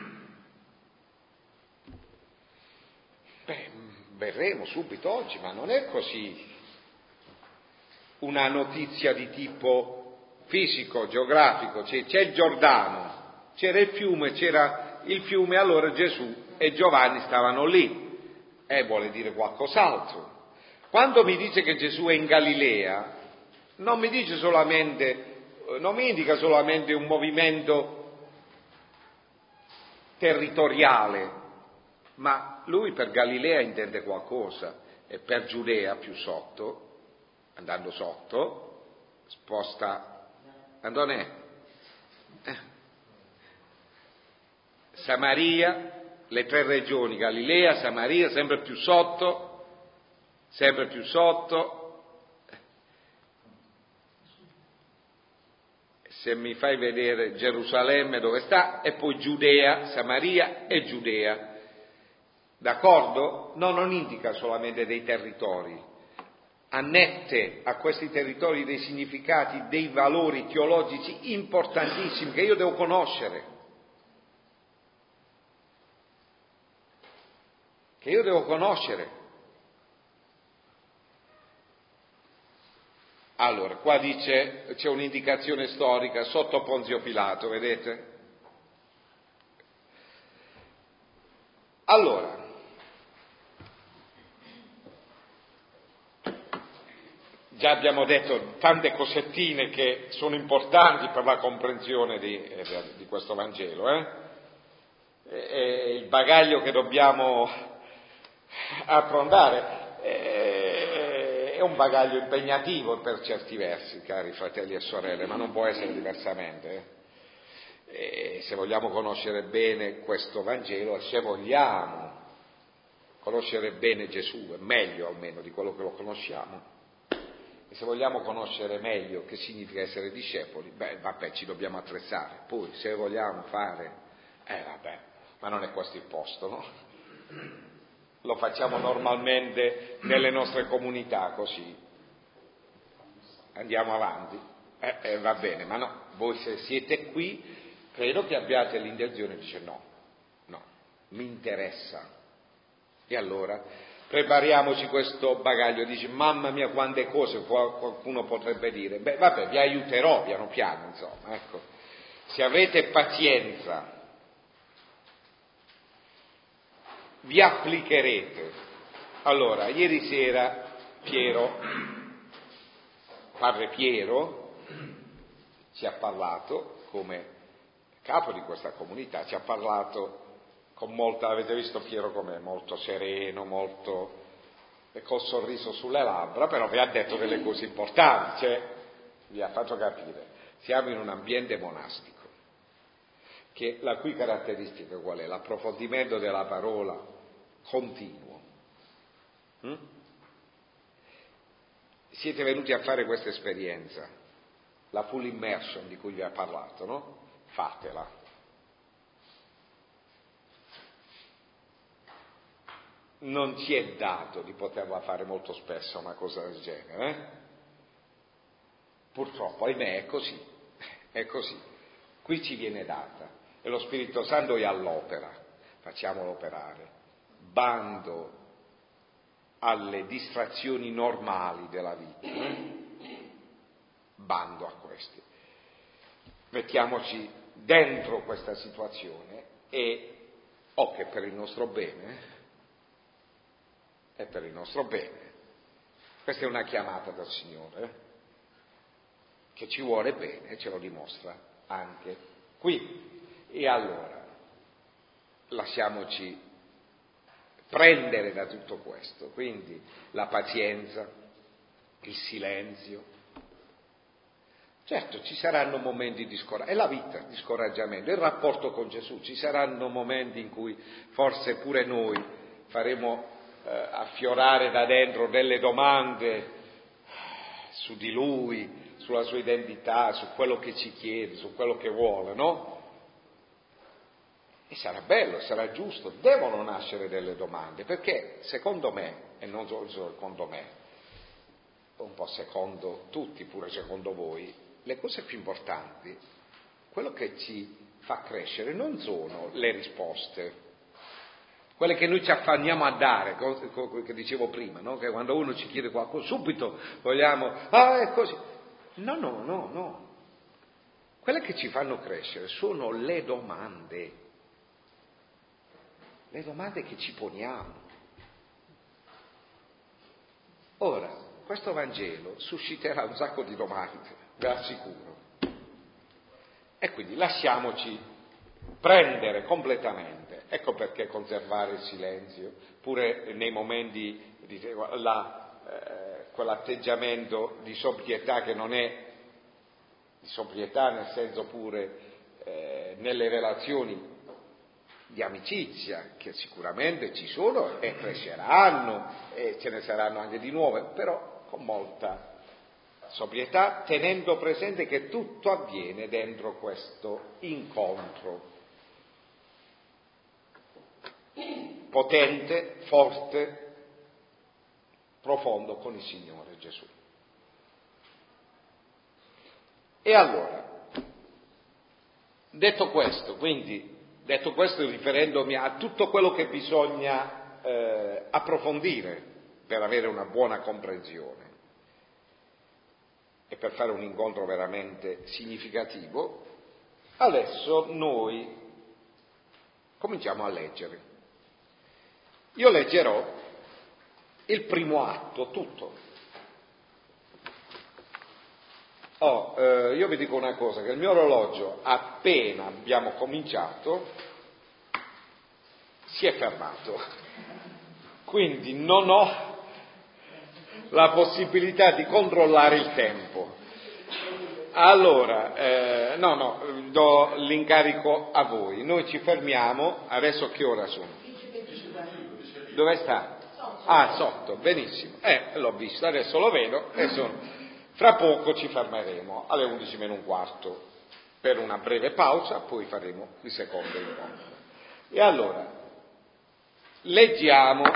beh, verremo subito oggi, ma non è così una notizia di tipo fisico, geografico. C'è, c'è il Giordano, c'era il fiume, c'era il fiume, allora Gesù e Giovanni stavano lì, e eh, vuole dire qualcos'altro. Quando mi dice che Gesù è in Galilea, non mi dice solamente, non mi indica solamente un movimento territoriale, ma lui per Galilea intende qualcosa, e per Giudea più sotto, andando sotto, sposta, Andonè, eh. Samaria, le tre regioni, Galilea, Samaria, sempre più sotto, sempre più sotto. Se mi fai vedere Gerusalemme dove sta, e poi Giudea, Samaria e Giudea. D'accordo? No, non indica solamente dei territori, annette a questi territori dei significati, dei valori teologici importantissimi che io devo conoscere. Che io devo conoscere. Allora, qua dice, c'è un'indicazione storica sotto Ponzio Pilato, vedete? Allora, già abbiamo detto tante cosettine che sono importanti per la comprensione di, eh, di questo Vangelo, eh? E il bagaglio che dobbiamo affrontare eh, è un bagaglio impegnativo per certi versi, cari fratelli e sorelle, ma non può essere diversamente. Eh? E se vogliamo conoscere bene questo Vangelo, se vogliamo conoscere bene Gesù, è meglio almeno di quello che lo conosciamo, e se vogliamo conoscere meglio che significa essere discepoli, beh, vabbè, ci dobbiamo attrezzare. Poi, se vogliamo fare, eh vabbè, ma non è questo il posto, no? Lo facciamo normalmente nelle nostre comunità, così andiamo avanti, eh, eh, va bene, ma no, voi se siete qui, credo che abbiate l'intenzione di dire no, no, mi interessa. E allora prepariamoci questo bagaglio. Dice, mamma mia quante cose qualcuno potrebbe dire. Beh, vabbè, vi aiuterò piano piano, insomma, ecco. Se avete pazienza, vi applicherete. Allora, ieri sera Piero, padre Piero, ci ha parlato, come capo di questa comunità, ci ha parlato con molta, avete visto Piero com'è, molto sereno, molto col sorriso sulle labbra, però vi ha detto delle cose importanti, cioè vi ha fatto capire, siamo in un ambiente monastico, che la cui caratteristica qual è? L'approfondimento della parola continuo. Mm? Siete venuti a fare questa esperienza, la full immersion di cui vi ha parlato, no? Fatela. Non ci è dato di poterla fare molto spesso una cosa del genere, eh? Purtroppo, ahimè, è così, è così. Qui ci viene data e lo Spirito Santo è all'opera, facciamolo operare, bando alle distrazioni normali della vita, eh? Bando a questi. Mettiamoci dentro questa situazione e, o che per il nostro bene, è per il nostro bene. Questa è una chiamata del Signore, eh? Che ci vuole bene e ce lo dimostra anche qui. E allora lasciamoci prendere da tutto questo, quindi la pazienza, il silenzio. Certo, ci saranno momenti di scoraggiamento, è la vita di scoraggiamento, il rapporto con Gesù, ci saranno momenti in cui forse pure noi faremo eh, affiorare da dentro delle domande su di Lui, sulla sua identità, su quello che ci chiede, su quello che vuole, no? E sarà bello, sarà giusto, devono nascere delle domande, perché secondo me, e non solo secondo me, un po' secondo tutti, pure secondo voi, le cose più importanti, quello che ci fa crescere non sono le risposte, quelle che noi ci affanniamo a dare, che dicevo prima, no? Che quando uno ci chiede qualcosa, subito vogliamo, ah, è così. No, no, no, no. Quelle che ci fanno crescere sono le domande. Le domande che ci poniamo. Ora, questo Vangelo susciterà un sacco di domande, ve l'assicuro. E quindi lasciamoci prendere completamente. Ecco perché conservare il silenzio, pure nei momenti di la, eh, quell'atteggiamento di sobrietà che non è di sobrietà nel senso pure eh, nelle relazioni di amicizia, che sicuramente ci sono e cresceranno e ce ne saranno anche di nuove, però con molta sobrietà, tenendo presente che tutto avviene dentro questo incontro potente, forte, profondo con il Signore Gesù. E allora, detto questo, quindi Detto questo, riferendomi a tutto quello che bisogna eh, approfondire per avere una buona comprensione e per fare un incontro veramente significativo, adesso noi cominciamo a leggere. Io leggerò il primo atto, tutto. Oh, eh, io vi dico una cosa, che il mio orologio, appena abbiamo cominciato, si è fermato. Quindi non ho la possibilità di controllare il tempo. Allora, eh, no, no, do l'incarico a voi. Noi ci fermiamo, adesso che ora sono? Dove sta? Ah, sotto, benissimo. Eh, l'ho visto, adesso lo vedo e sono... Fra poco ci fermeremo alle undici meno un quarto per una breve pausa, poi faremo il secondo incontro. E allora, leggiamo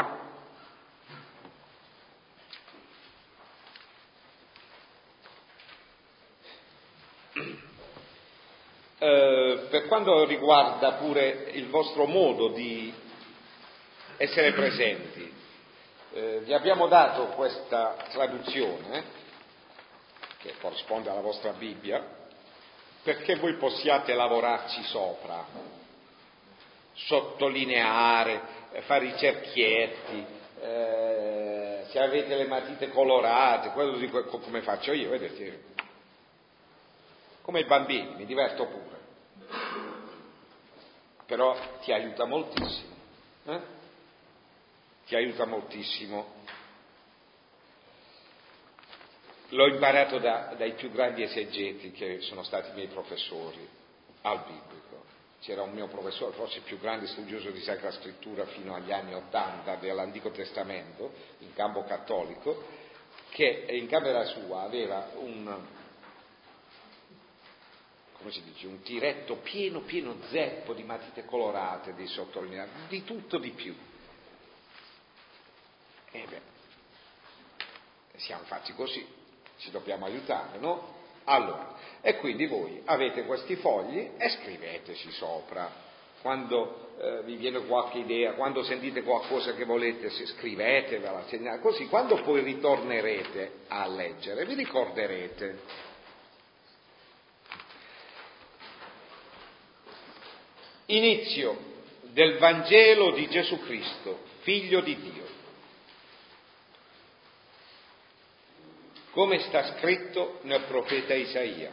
eh, per quanto riguarda pure il vostro modo di essere presenti. Eh, vi abbiamo dato questa traduzione che corrisponde alla vostra Bibbia, perché voi possiate lavorarci sopra, sottolineare, fare i cerchietti, eh, se avete le matite colorate, quello di que- come faccio io, vedete, come i bambini, mi diverto pure, però ti aiuta moltissimo, eh? ti aiuta moltissimo. L'ho imparato da, dai più grandi esegeti che sono stati i miei professori al biblico. C'era un mio professore, forse il più grande studioso di Sacra Scrittura fino agli anni Ottanta dell'Antico Testamento, in campo cattolico, che in camera sua aveva un, come si dice, un tiretto pieno, pieno zeppo di matite colorate, di sottolineati, di tutto di più. E beh, siamo fatti così. Ci dobbiamo aiutare, no? Allora, e quindi voi avete questi fogli e scriveteci sopra. Quando eh, vi viene qualche idea, quando sentite qualcosa che volete, scrivetevela, segnate, così quando poi ritornerete a leggere, vi ricorderete. Inizio del Vangelo di Gesù Cristo, Figlio di Dio. Come sta scritto nel profeta Isaia.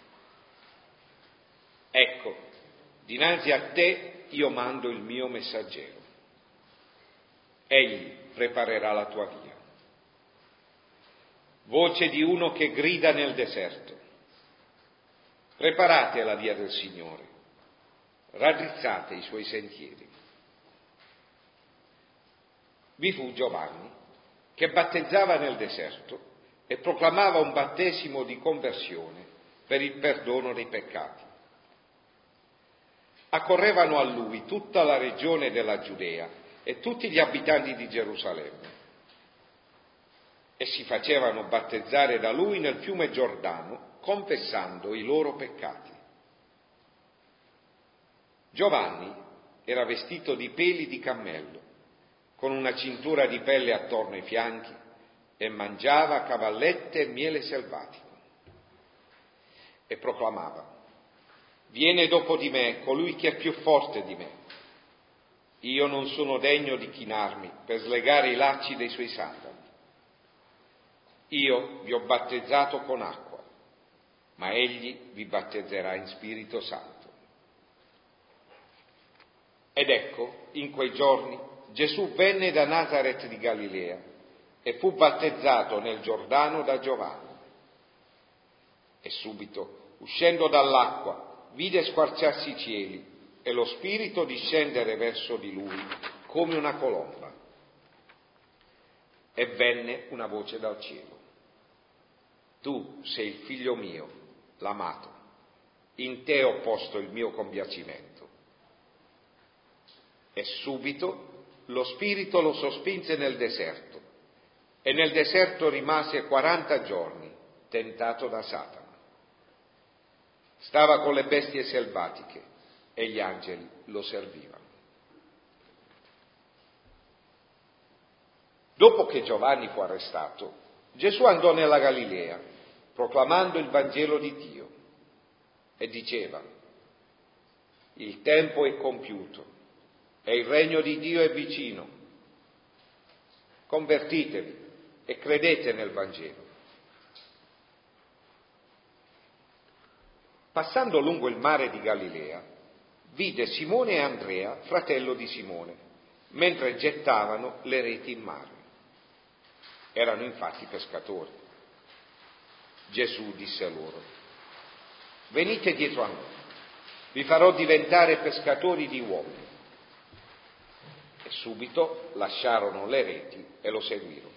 Ecco, dinanzi a te io mando il mio messaggero. Egli preparerà la tua via. Voce di uno che grida nel deserto. Preparate la via del Signore. Raddrizzate i suoi sentieri. Vi fu Giovanni che battezzava nel deserto e proclamava un battesimo di conversione per il perdono dei peccati. accorrevano a lui tutta la regione della Giudea e tutti gli abitanti di Gerusalemme e si facevano battezzare da lui nel fiume Giordano, confessando i loro peccati. Giovanni era vestito di peli di cammello, con una cintura di pelle attorno ai fianchi, e mangiava cavallette e miele selvatico. E proclamava: viene dopo di me colui che è più forte di me. Io non sono degno di chinarmi per slegare i lacci dei suoi sandali. Io vi ho battezzato con acqua, ma egli vi battezzerà in Spirito Santo. Ed ecco, in quei giorni Gesù venne da Nazaret di Galilea e fu battezzato nel Giordano da Giovanni. E subito, uscendo dall'acqua, vide squarciarsi i cieli e lo Spirito discendere verso di lui come una colomba. E venne una voce dal cielo: tu sei il figlio mio, l'amato, in te ho posto il mio compiacimento. E subito lo Spirito lo sospinse nel deserto, e nel deserto rimase quaranta giorni, tentato da Satana. Stava con le bestie selvatiche e gli angeli lo servivano. Dopo che Giovanni fu arrestato, Gesù andò nella Galilea, proclamando il Vangelo di Dio, e diceva: il tempo è compiuto e il regno di Dio è vicino. Convertitevi e credete nel Vangelo. Passando lungo il mare di Galilea, vide Simone e Andrea, fratello di Simone, mentre gettavano le reti in mare. Erano infatti pescatori. Gesù disse loro: venite dietro a me, vi farò diventare pescatori di uomini. E subito lasciarono le reti e lo seguirono.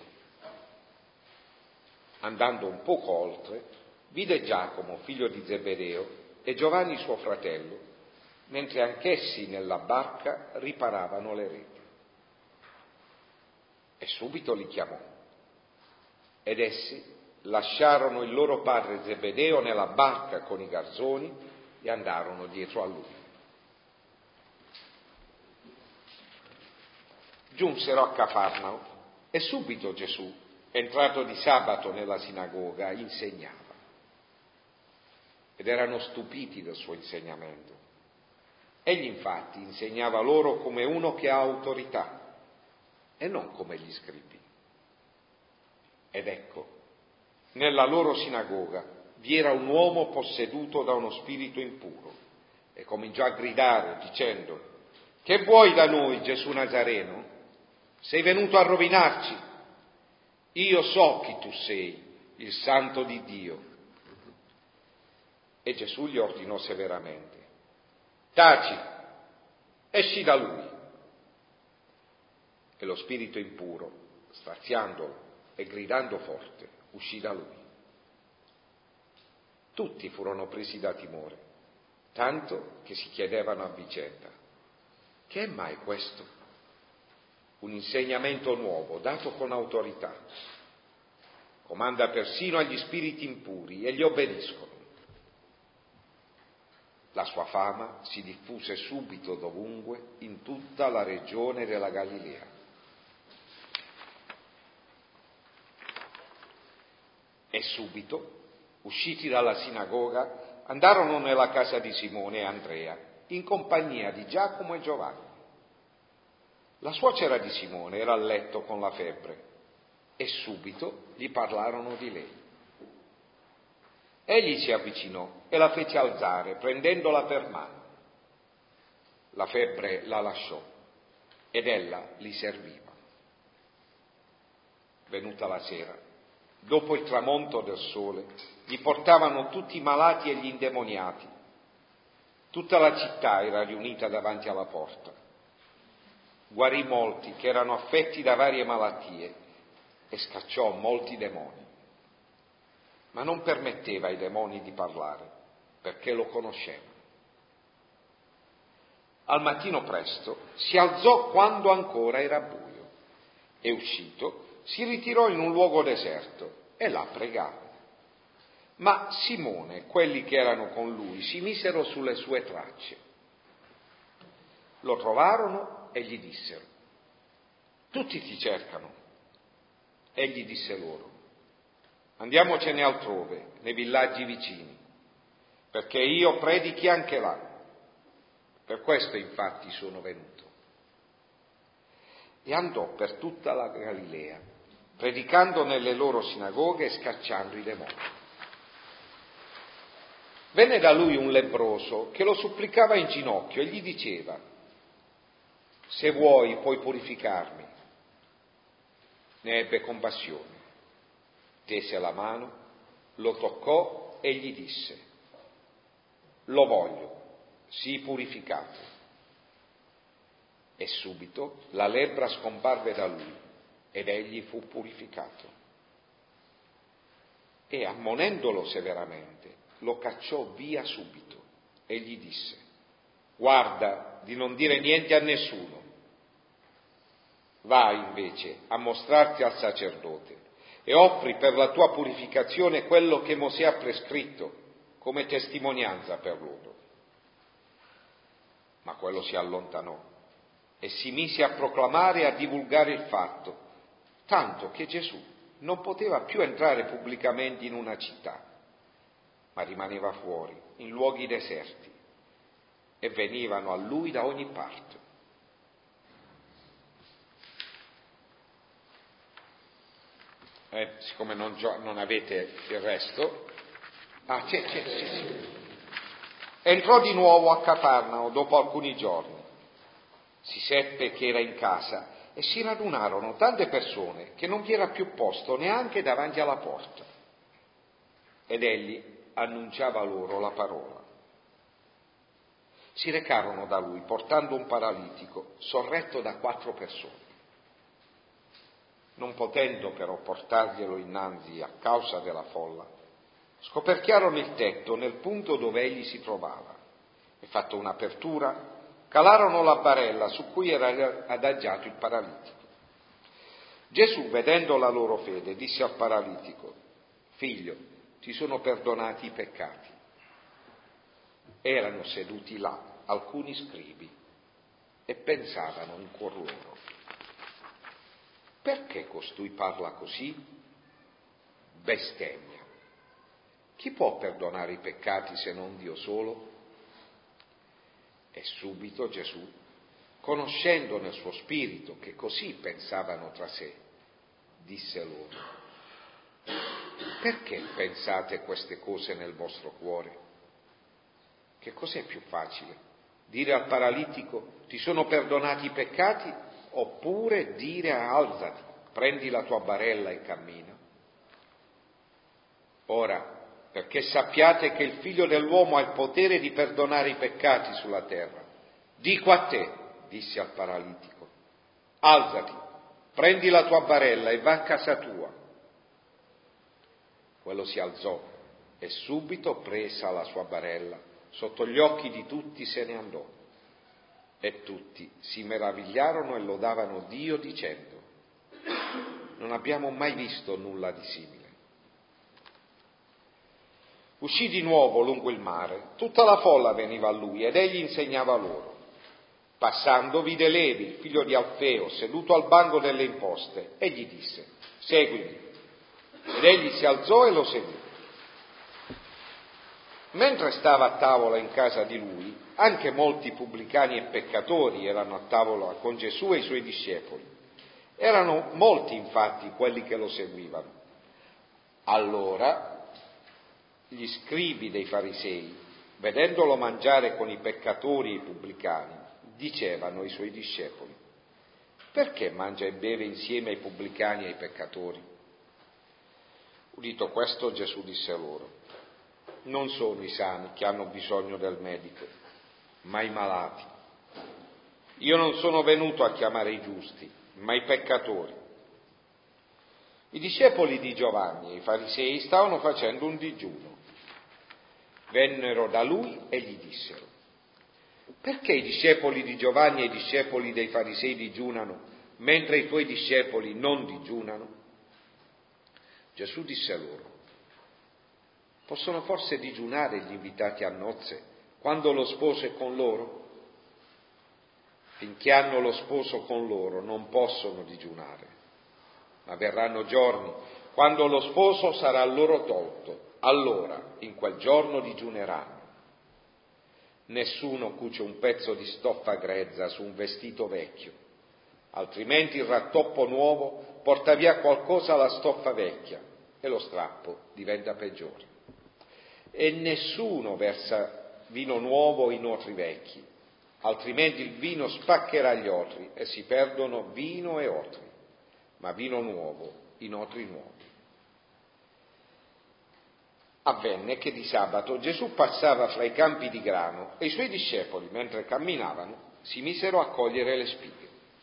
Andando un poco oltre, vide Giacomo, figlio di Zebedeo, e Giovanni suo fratello, mentre anch'essi nella barca riparavano le reti. E subito li chiamò. Ed essi lasciarono il loro padre Zebedeo nella barca con i garzoni e andarono dietro a lui. Giunsero a Cafarnao e subito Gesù, entrato di sabato nella sinagoga, insegnava. Ed erano stupiti del suo insegnamento. Egli infatti insegnava loro come uno che ha autorità e non come gli scribi. Ed ecco, nella loro sinagoga vi era un uomo posseduto da uno spirito impuro e cominciò a gridare dicendo: che vuoi da noi, Gesù Nazareno? Sei venuto a rovinarci? Io so chi tu sei, il Santo di Dio. E Gesù gli ordinò severamente: taci, esci da lui. E lo spirito impuro, straziandolo e gridando forte, uscì da lui. Tutti furono presi da timore, tanto che si chiedevano a vicenda: che è mai questo? Un insegnamento nuovo, dato con autorità. Comanda persino agli spiriti impuri e gli obbediscono. La sua fama si diffuse subito dovunque in tutta la regione della Galilea. E subito, usciti dalla sinagoga, andarono nella casa di Simone e Andrea, in compagnia di Giacomo e Giovanni. La suocera di Simone era a letto con la febbre e subito gli parlarono di lei. Egli si avvicinò e la fece alzare, prendendola per mano. La febbre la lasciò ed ella li serviva. Venuta la sera, dopo il tramonto del sole, gli portavano tutti i malati e gli indemoniati. Tutta la città era riunita davanti alla porta. Guarì molti che erano affetti da varie malattie e scacciò molti demoni. Ma non permetteva ai demoni di parlare, perché lo conoscevano. al mattino presto, si alzò quando ancora era buio e uscito si ritirò in un luogo deserto e là pregava. Ma Simone e quelli che erano con lui si misero sulle sue tracce. Lo trovarono e gli dissero: tutti ti cercano. Egli disse loro: andiamocene altrove, nei villaggi vicini, perché io predichi anche là. Per questo infatti sono venuto. E andò per tutta la Galilea, predicando nelle loro sinagoghe e scacciando i demoni. Venne da lui un lebbroso che lo supplicava in ginocchio e gli diceva: se vuoi puoi purificarmi. Ne ebbe compassione, tese la mano, lo toccò e gli disse: lo voglio, sii purificato. E subito la lebbra scomparve da lui ed egli fu purificato. E ammonendolo severamente, lo cacciò via subito e gli disse: guarda di non dire niente a nessuno. Vai invece a mostrarti al sacerdote e offri per la tua purificazione quello che Mosè ha prescritto come testimonianza per loro. Ma quello si allontanò e si mise a proclamare e a divulgare il fatto, tanto che Gesù non poteva più entrare pubblicamente in una città, ma rimaneva fuori, in luoghi deserti, e venivano a lui da ogni parte. Eh, siccome non, non avete il resto, ah, c'è, c'è, c'è, c'è. Entrò di nuovo a Cafarnao dopo alcuni giorni. Si seppe che era in casa e si radunarono tante persone che non vi era più posto neanche davanti alla porta. Ed egli annunciava loro la parola. Si recarono da lui portando un paralitico sorretto da quattro persone. Non potendo però portarglielo innanzi a causa della folla, scoperchiarono il tetto nel punto dove egli si trovava e, fatta un'apertura, calarono la barella su cui era adagiato il paralitico. Gesù, vedendo la loro fede, disse al paralitico: figlio, ti sono perdonati i peccati. Erano seduti là alcuni scribi e pensavano in cuor loro: perché costui parla così? Bestemmia. Chi può perdonare i peccati se non Dio solo? E subito Gesù, conoscendo nel suo spirito che così pensavano tra sé, disse loro: perché pensate queste cose nel vostro cuore? Che cos'è più facile? Dire al paralitico: ti sono perdonati i peccati? Oppure dire: alzati, prendi la tua barella e cammina? Ora, perché sappiate che il Figlio dell'uomo ha il potere di perdonare i peccati sulla terra, dico a te, disse al paralitico: alzati, prendi la tua barella e va a casa tua. Quello si alzò e subito, presa la sua barella, sotto gli occhi di tutti se ne andò. E tutti si meravigliarono e lodavano Dio dicendo: non abbiamo mai visto nulla di simile. Uscì di nuovo lungo il mare, tutta la folla veniva a lui ed egli insegnava loro. Passando vide Levi, il figlio di Alfeo, seduto al banco delle imposte, e gli disse: seguimi. Ed egli si alzò e lo seguì. Mentre stava a tavola in casa di lui, anche molti pubblicani e peccatori erano a tavola con Gesù e i suoi discepoli. Erano molti infatti quelli che lo seguivano. Allora gli scribi dei farisei, vedendolo mangiare con i peccatori e i pubblicani, dicevano ai suoi discepoli: perché mangia e beve insieme ai pubblicani e ai peccatori? Udito questo, Gesù disse loro: non sono i sani che hanno bisogno del medico, ma i malati. Io non sono venuto a chiamare i giusti, ma i peccatori. I discepoli di Giovanni e i farisei stavano facendo un digiuno. Vennero da lui e gli dissero: Perché i discepoli di Giovanni e i discepoli dei farisei digiunano, mentre i tuoi discepoli non digiunano? Gesù disse loro: possono forse digiunare gli invitati a nozze quando lo sposo è con loro? Finché hanno lo sposo con loro non possono digiunare, ma verranno giorni quando lo sposo sarà loro tolto, allora in quel giorno digiuneranno. Nessuno cuce un pezzo di stoffa grezza su un vestito vecchio, altrimenti il rattoppo nuovo porta via qualcosa alla stoffa vecchia e lo strappo diventa peggiore. E nessuno versa vino nuovo in otri vecchi, altrimenti il vino spaccherà gli otri e si perdono vino e otri, ma vino nuovo in otri nuovi. Avvenne che di sabato Gesù passava fra i campi di grano e i suoi discepoli, mentre camminavano, si misero a cogliere le spighe.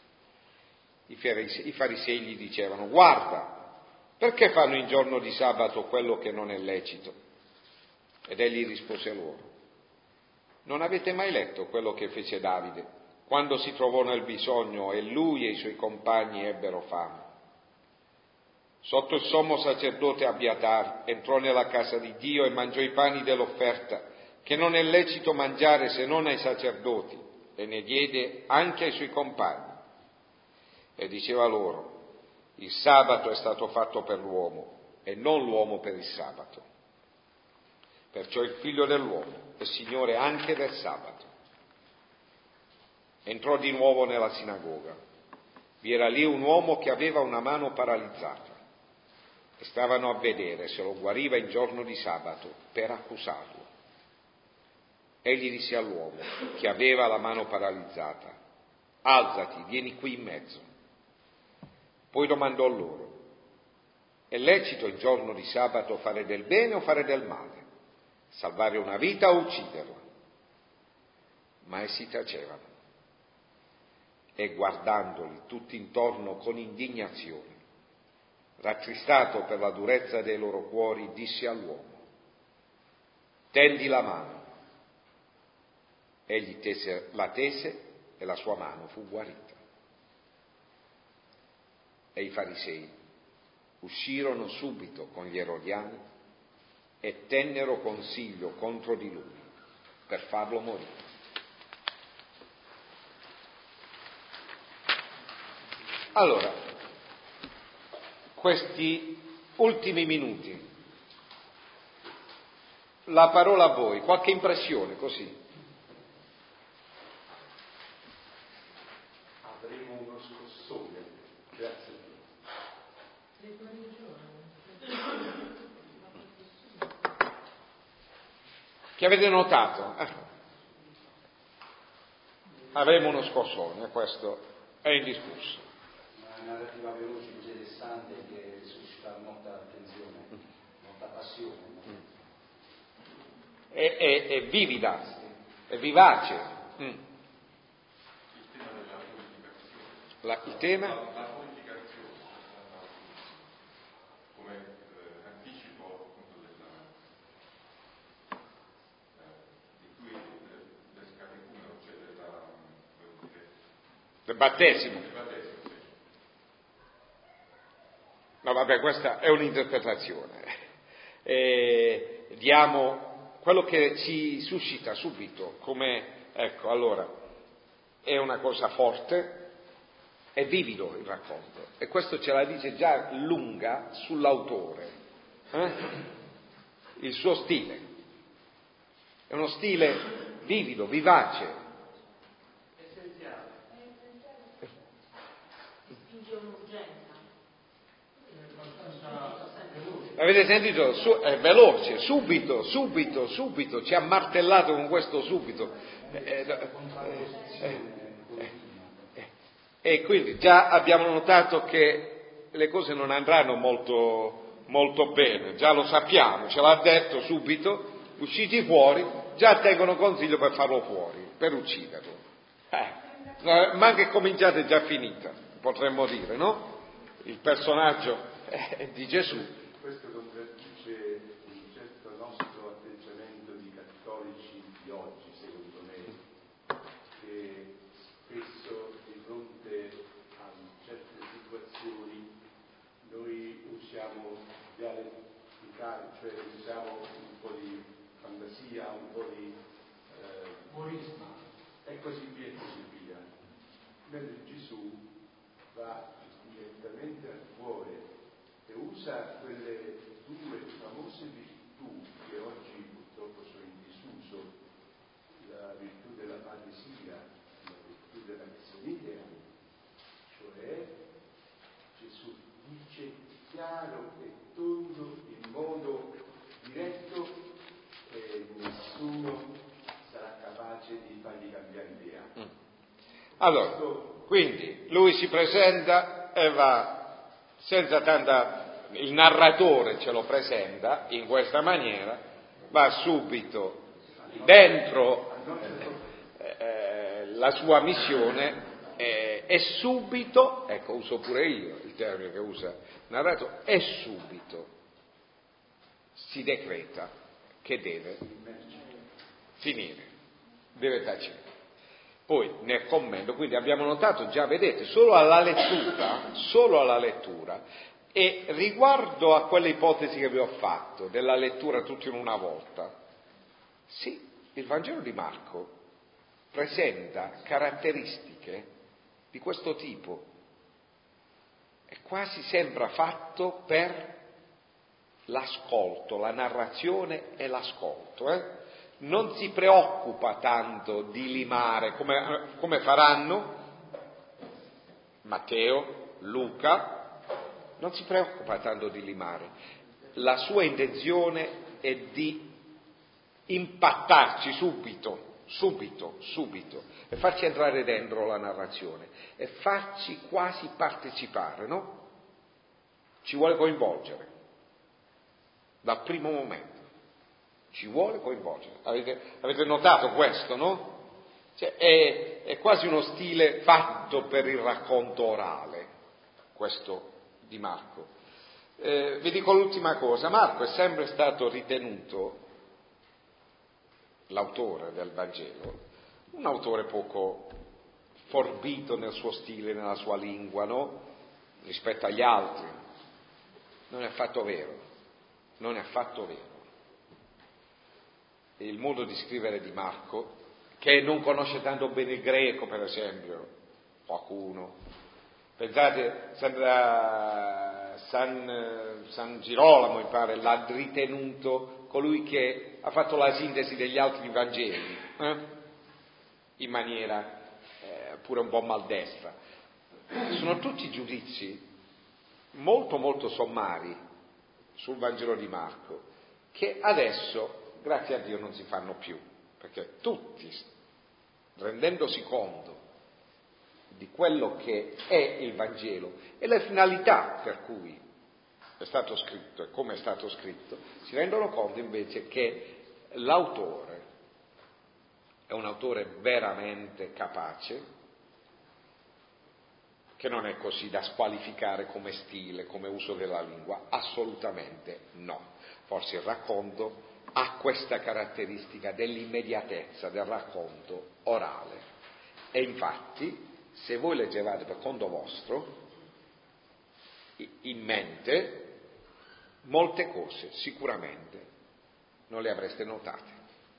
I farisei gli dicevano: guarda, perché fanno in giorno di sabato quello che non è lecito? Ed egli rispose loro: non avete mai letto quello che fece Davide quando si trovò nel bisogno e lui e i suoi compagni ebbero fame? Sotto il sommo sacerdote Abiatar entrò nella casa di Dio e mangiò i pani dell'offerta, che non è lecito mangiare se non ai sacerdoti, e ne diede anche ai suoi compagni. E diceva loro: il sabato è stato fatto per l'uomo e non l'uomo per il sabato. Perciò il figlio dell'uomo è Signore anche del sabato. Entrò di nuovo nella sinagoga. Vi era lì un uomo che aveva una mano paralizzata. E stavano a vedere se lo guariva in giorno di sabato per accusarlo. Egli disse all'uomo che aveva la mano paralizzata: alzati, vieni qui in mezzo. Poi domandò loro: è lecito in giorno di sabato fare del bene o fare del male? Salvare una vita o ucciderla? Ma essi tacevano. E guardandoli tutti intorno con indignazione, rattristato per la durezza dei loro cuori, disse all'uomo: tendi la mano. Egli tese, la tese e la sua mano fu guarita. E i farisei uscirono subito con gli erodiani e tennero consiglio contro di lui per farlo morire. Allora, questi ultimi minuti, la parola a voi, qualche impressione così? Avremo uno scossone, grazie a Dio. Che avete notato? Eh. Avremo uno scossone, questo è indiscusso. Una narrativa veloce, interessante, che suscita molta attenzione, molta passione. È, è, è vivida, è vivace. Mm. Il tema della purificazione. La, il tema? La, la purificazione, come eh, anticipo appunto della, eh, di cui l'escatecumeno, cioè della, come dire, Del battesimo. del battesimo, sì. No, vabbè, questa è un'interpretazione. Eh, diamo quello che ci suscita subito come, ecco, allora, è una cosa forte, è vivido il racconto, e questo ce la dice già lunga sull'autore, eh? Il suo stile. È uno stile vivido, vivace. Essenziale. Spinge un'urgenza. Avete sentito? Su, è veloce, subito, subito, subito, ci ha martellato con questo subito. Eh, eh, eh, eh, e quindi già abbiamo notato che le cose non andranno molto, molto bene, già lo sappiamo, ce l'ha detto subito, usciti fuori, già tengono consiglio per farlo fuori, per ucciderlo. Eh, ma che cominciate è già finita, potremmo dire, no? Il personaggio eh, di Gesù. Questo contraddice un certo nostro atteggiamento di cattolici di oggi, secondo me, teatrale, cioè usiamo un po' di fantasia, un po' di umorismo eh, e così via e così via. Mentre Gesù va direttamente al cuore e usa quelle due famose virtù che oggi purtroppo sono in disuso, la virtù della padesia e la virtù della mezzanidea, cioè Gesù dice chiaro e tondo, in modo diretto, e nessuno sarà capace di fargli cambiare idea. Mm. Allora, quindi lui si presenta e va senza tanta, il narratore ce lo presenta in questa maniera, va subito dentro eh, la sua missione eh, e subito, ecco uso pure io il termine che usa il narratore, e subito si decreta che deve finire, deve tacere. Poi nel commento, quindi abbiamo notato già, vedete, solo alla lettura, solo alla lettura, e riguardo a quelle ipotesi che vi ho fatto, della lettura tutto in una volta, sì, il Vangelo di Marco presenta caratteristiche di questo tipo, e quasi sembra fatto per l'ascolto, la narrazione e l'ascolto, eh? Non si preoccupa tanto di limare come, come faranno Matteo, Luca, non si preoccupa tanto di limare. La sua intenzione è di impattarci subito, subito, subito, e farci entrare dentro la narrazione e farci quasi partecipare, no? Ci vuole coinvolgere dal primo momento. Ci vuole coinvolgere. Avete, avete notato questo, no? Cioè, è, è quasi uno stile fatto per il racconto orale, questo di Marco. Eh, vi dico l'ultima cosa, Marco è sempre stato ritenuto, l'autore del Vangelo, un autore poco forbito nel suo stile, nella sua lingua, no? Rispetto agli altri. Non è affatto vero, non è affatto vero. Il modo di scrivere di Marco, che non conosce tanto bene il greco, per esempio, qualcuno. Pensate, San, San, San Girolamo, mi pare, l'ha ritenuto colui che ha fatto la sintesi degli altri Vangeli, eh? in maniera eh, pure un po' maldestra. Sono tutti giudizi molto molto sommari sul Vangelo di Marco, che adesso grazie a Dio non si fanno più, perché tutti, rendendosi conto di quello che è il Vangelo e le finalità per cui è stato scritto e come è stato scritto, si rendono conto invece che l'autore è un autore veramente capace, che non è così da squalificare come stile, come uso della lingua, assolutamente no. Forse il racconto ha questa caratteristica dell'immediatezza del racconto orale. E infatti, se voi leggevate per conto vostro, in mente, molte cose sicuramente non le avreste notate.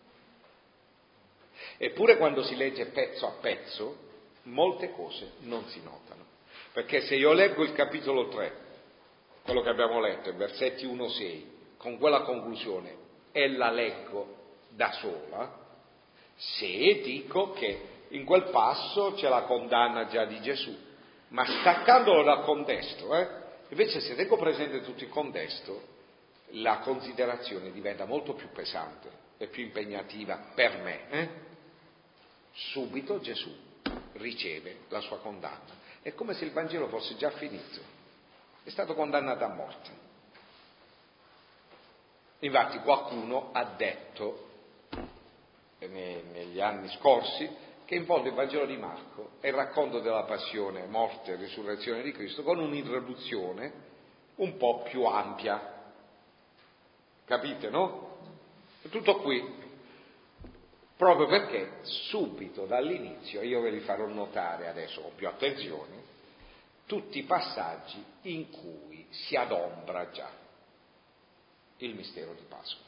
Eppure quando si legge pezzo a pezzo, molte cose non si notano. Perché se io leggo il capitolo tre, quello che abbiamo letto, i versetti uno sei, con quella conclusione, e la leggo da sola, se dico che in quel passo c'è la condanna già di Gesù, ma staccandolo dal contesto, eh? Invece se tengo presente tutto il contesto, la considerazione diventa molto più pesante e più impegnativa per me. Eh? Subito Gesù riceve la sua condanna. È come se il Vangelo fosse già finito, è stato condannato a morte. Infatti qualcuno ha detto negli anni scorsi che in fondo il Vangelo di Marco è il racconto della passione, morte e risurrezione di Cristo con un'introduzione un po' più ampia. Capite, no? È tutto qui, proprio perché subito dall'inizio, io ve li farò notare adesso con più attenzione, tutti i passaggi in cui si adombra già il mistero di Pasqua.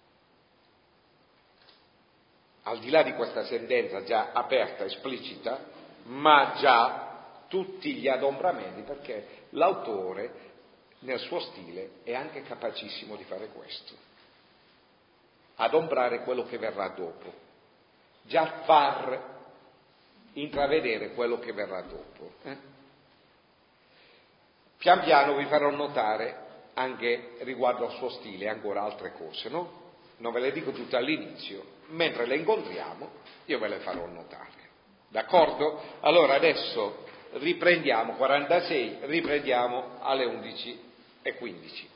Al di là di questa sentenza già aperta, esplicita, ma già tutti gli adombramenti, perché l'autore nel suo stile è anche capacissimo di fare questo, adombrare quello che verrà dopo, già far intravedere quello che verrà dopo. Eh? Pian piano vi farò notare anche riguardo al suo stile ancora altre cose, no? Non ve le dico tutte all'inizio, mentre le incontriamo io ve le farò notare. D'accordo? Allora adesso riprendiamo, quarantasei, riprendiamo alle undici e quindici.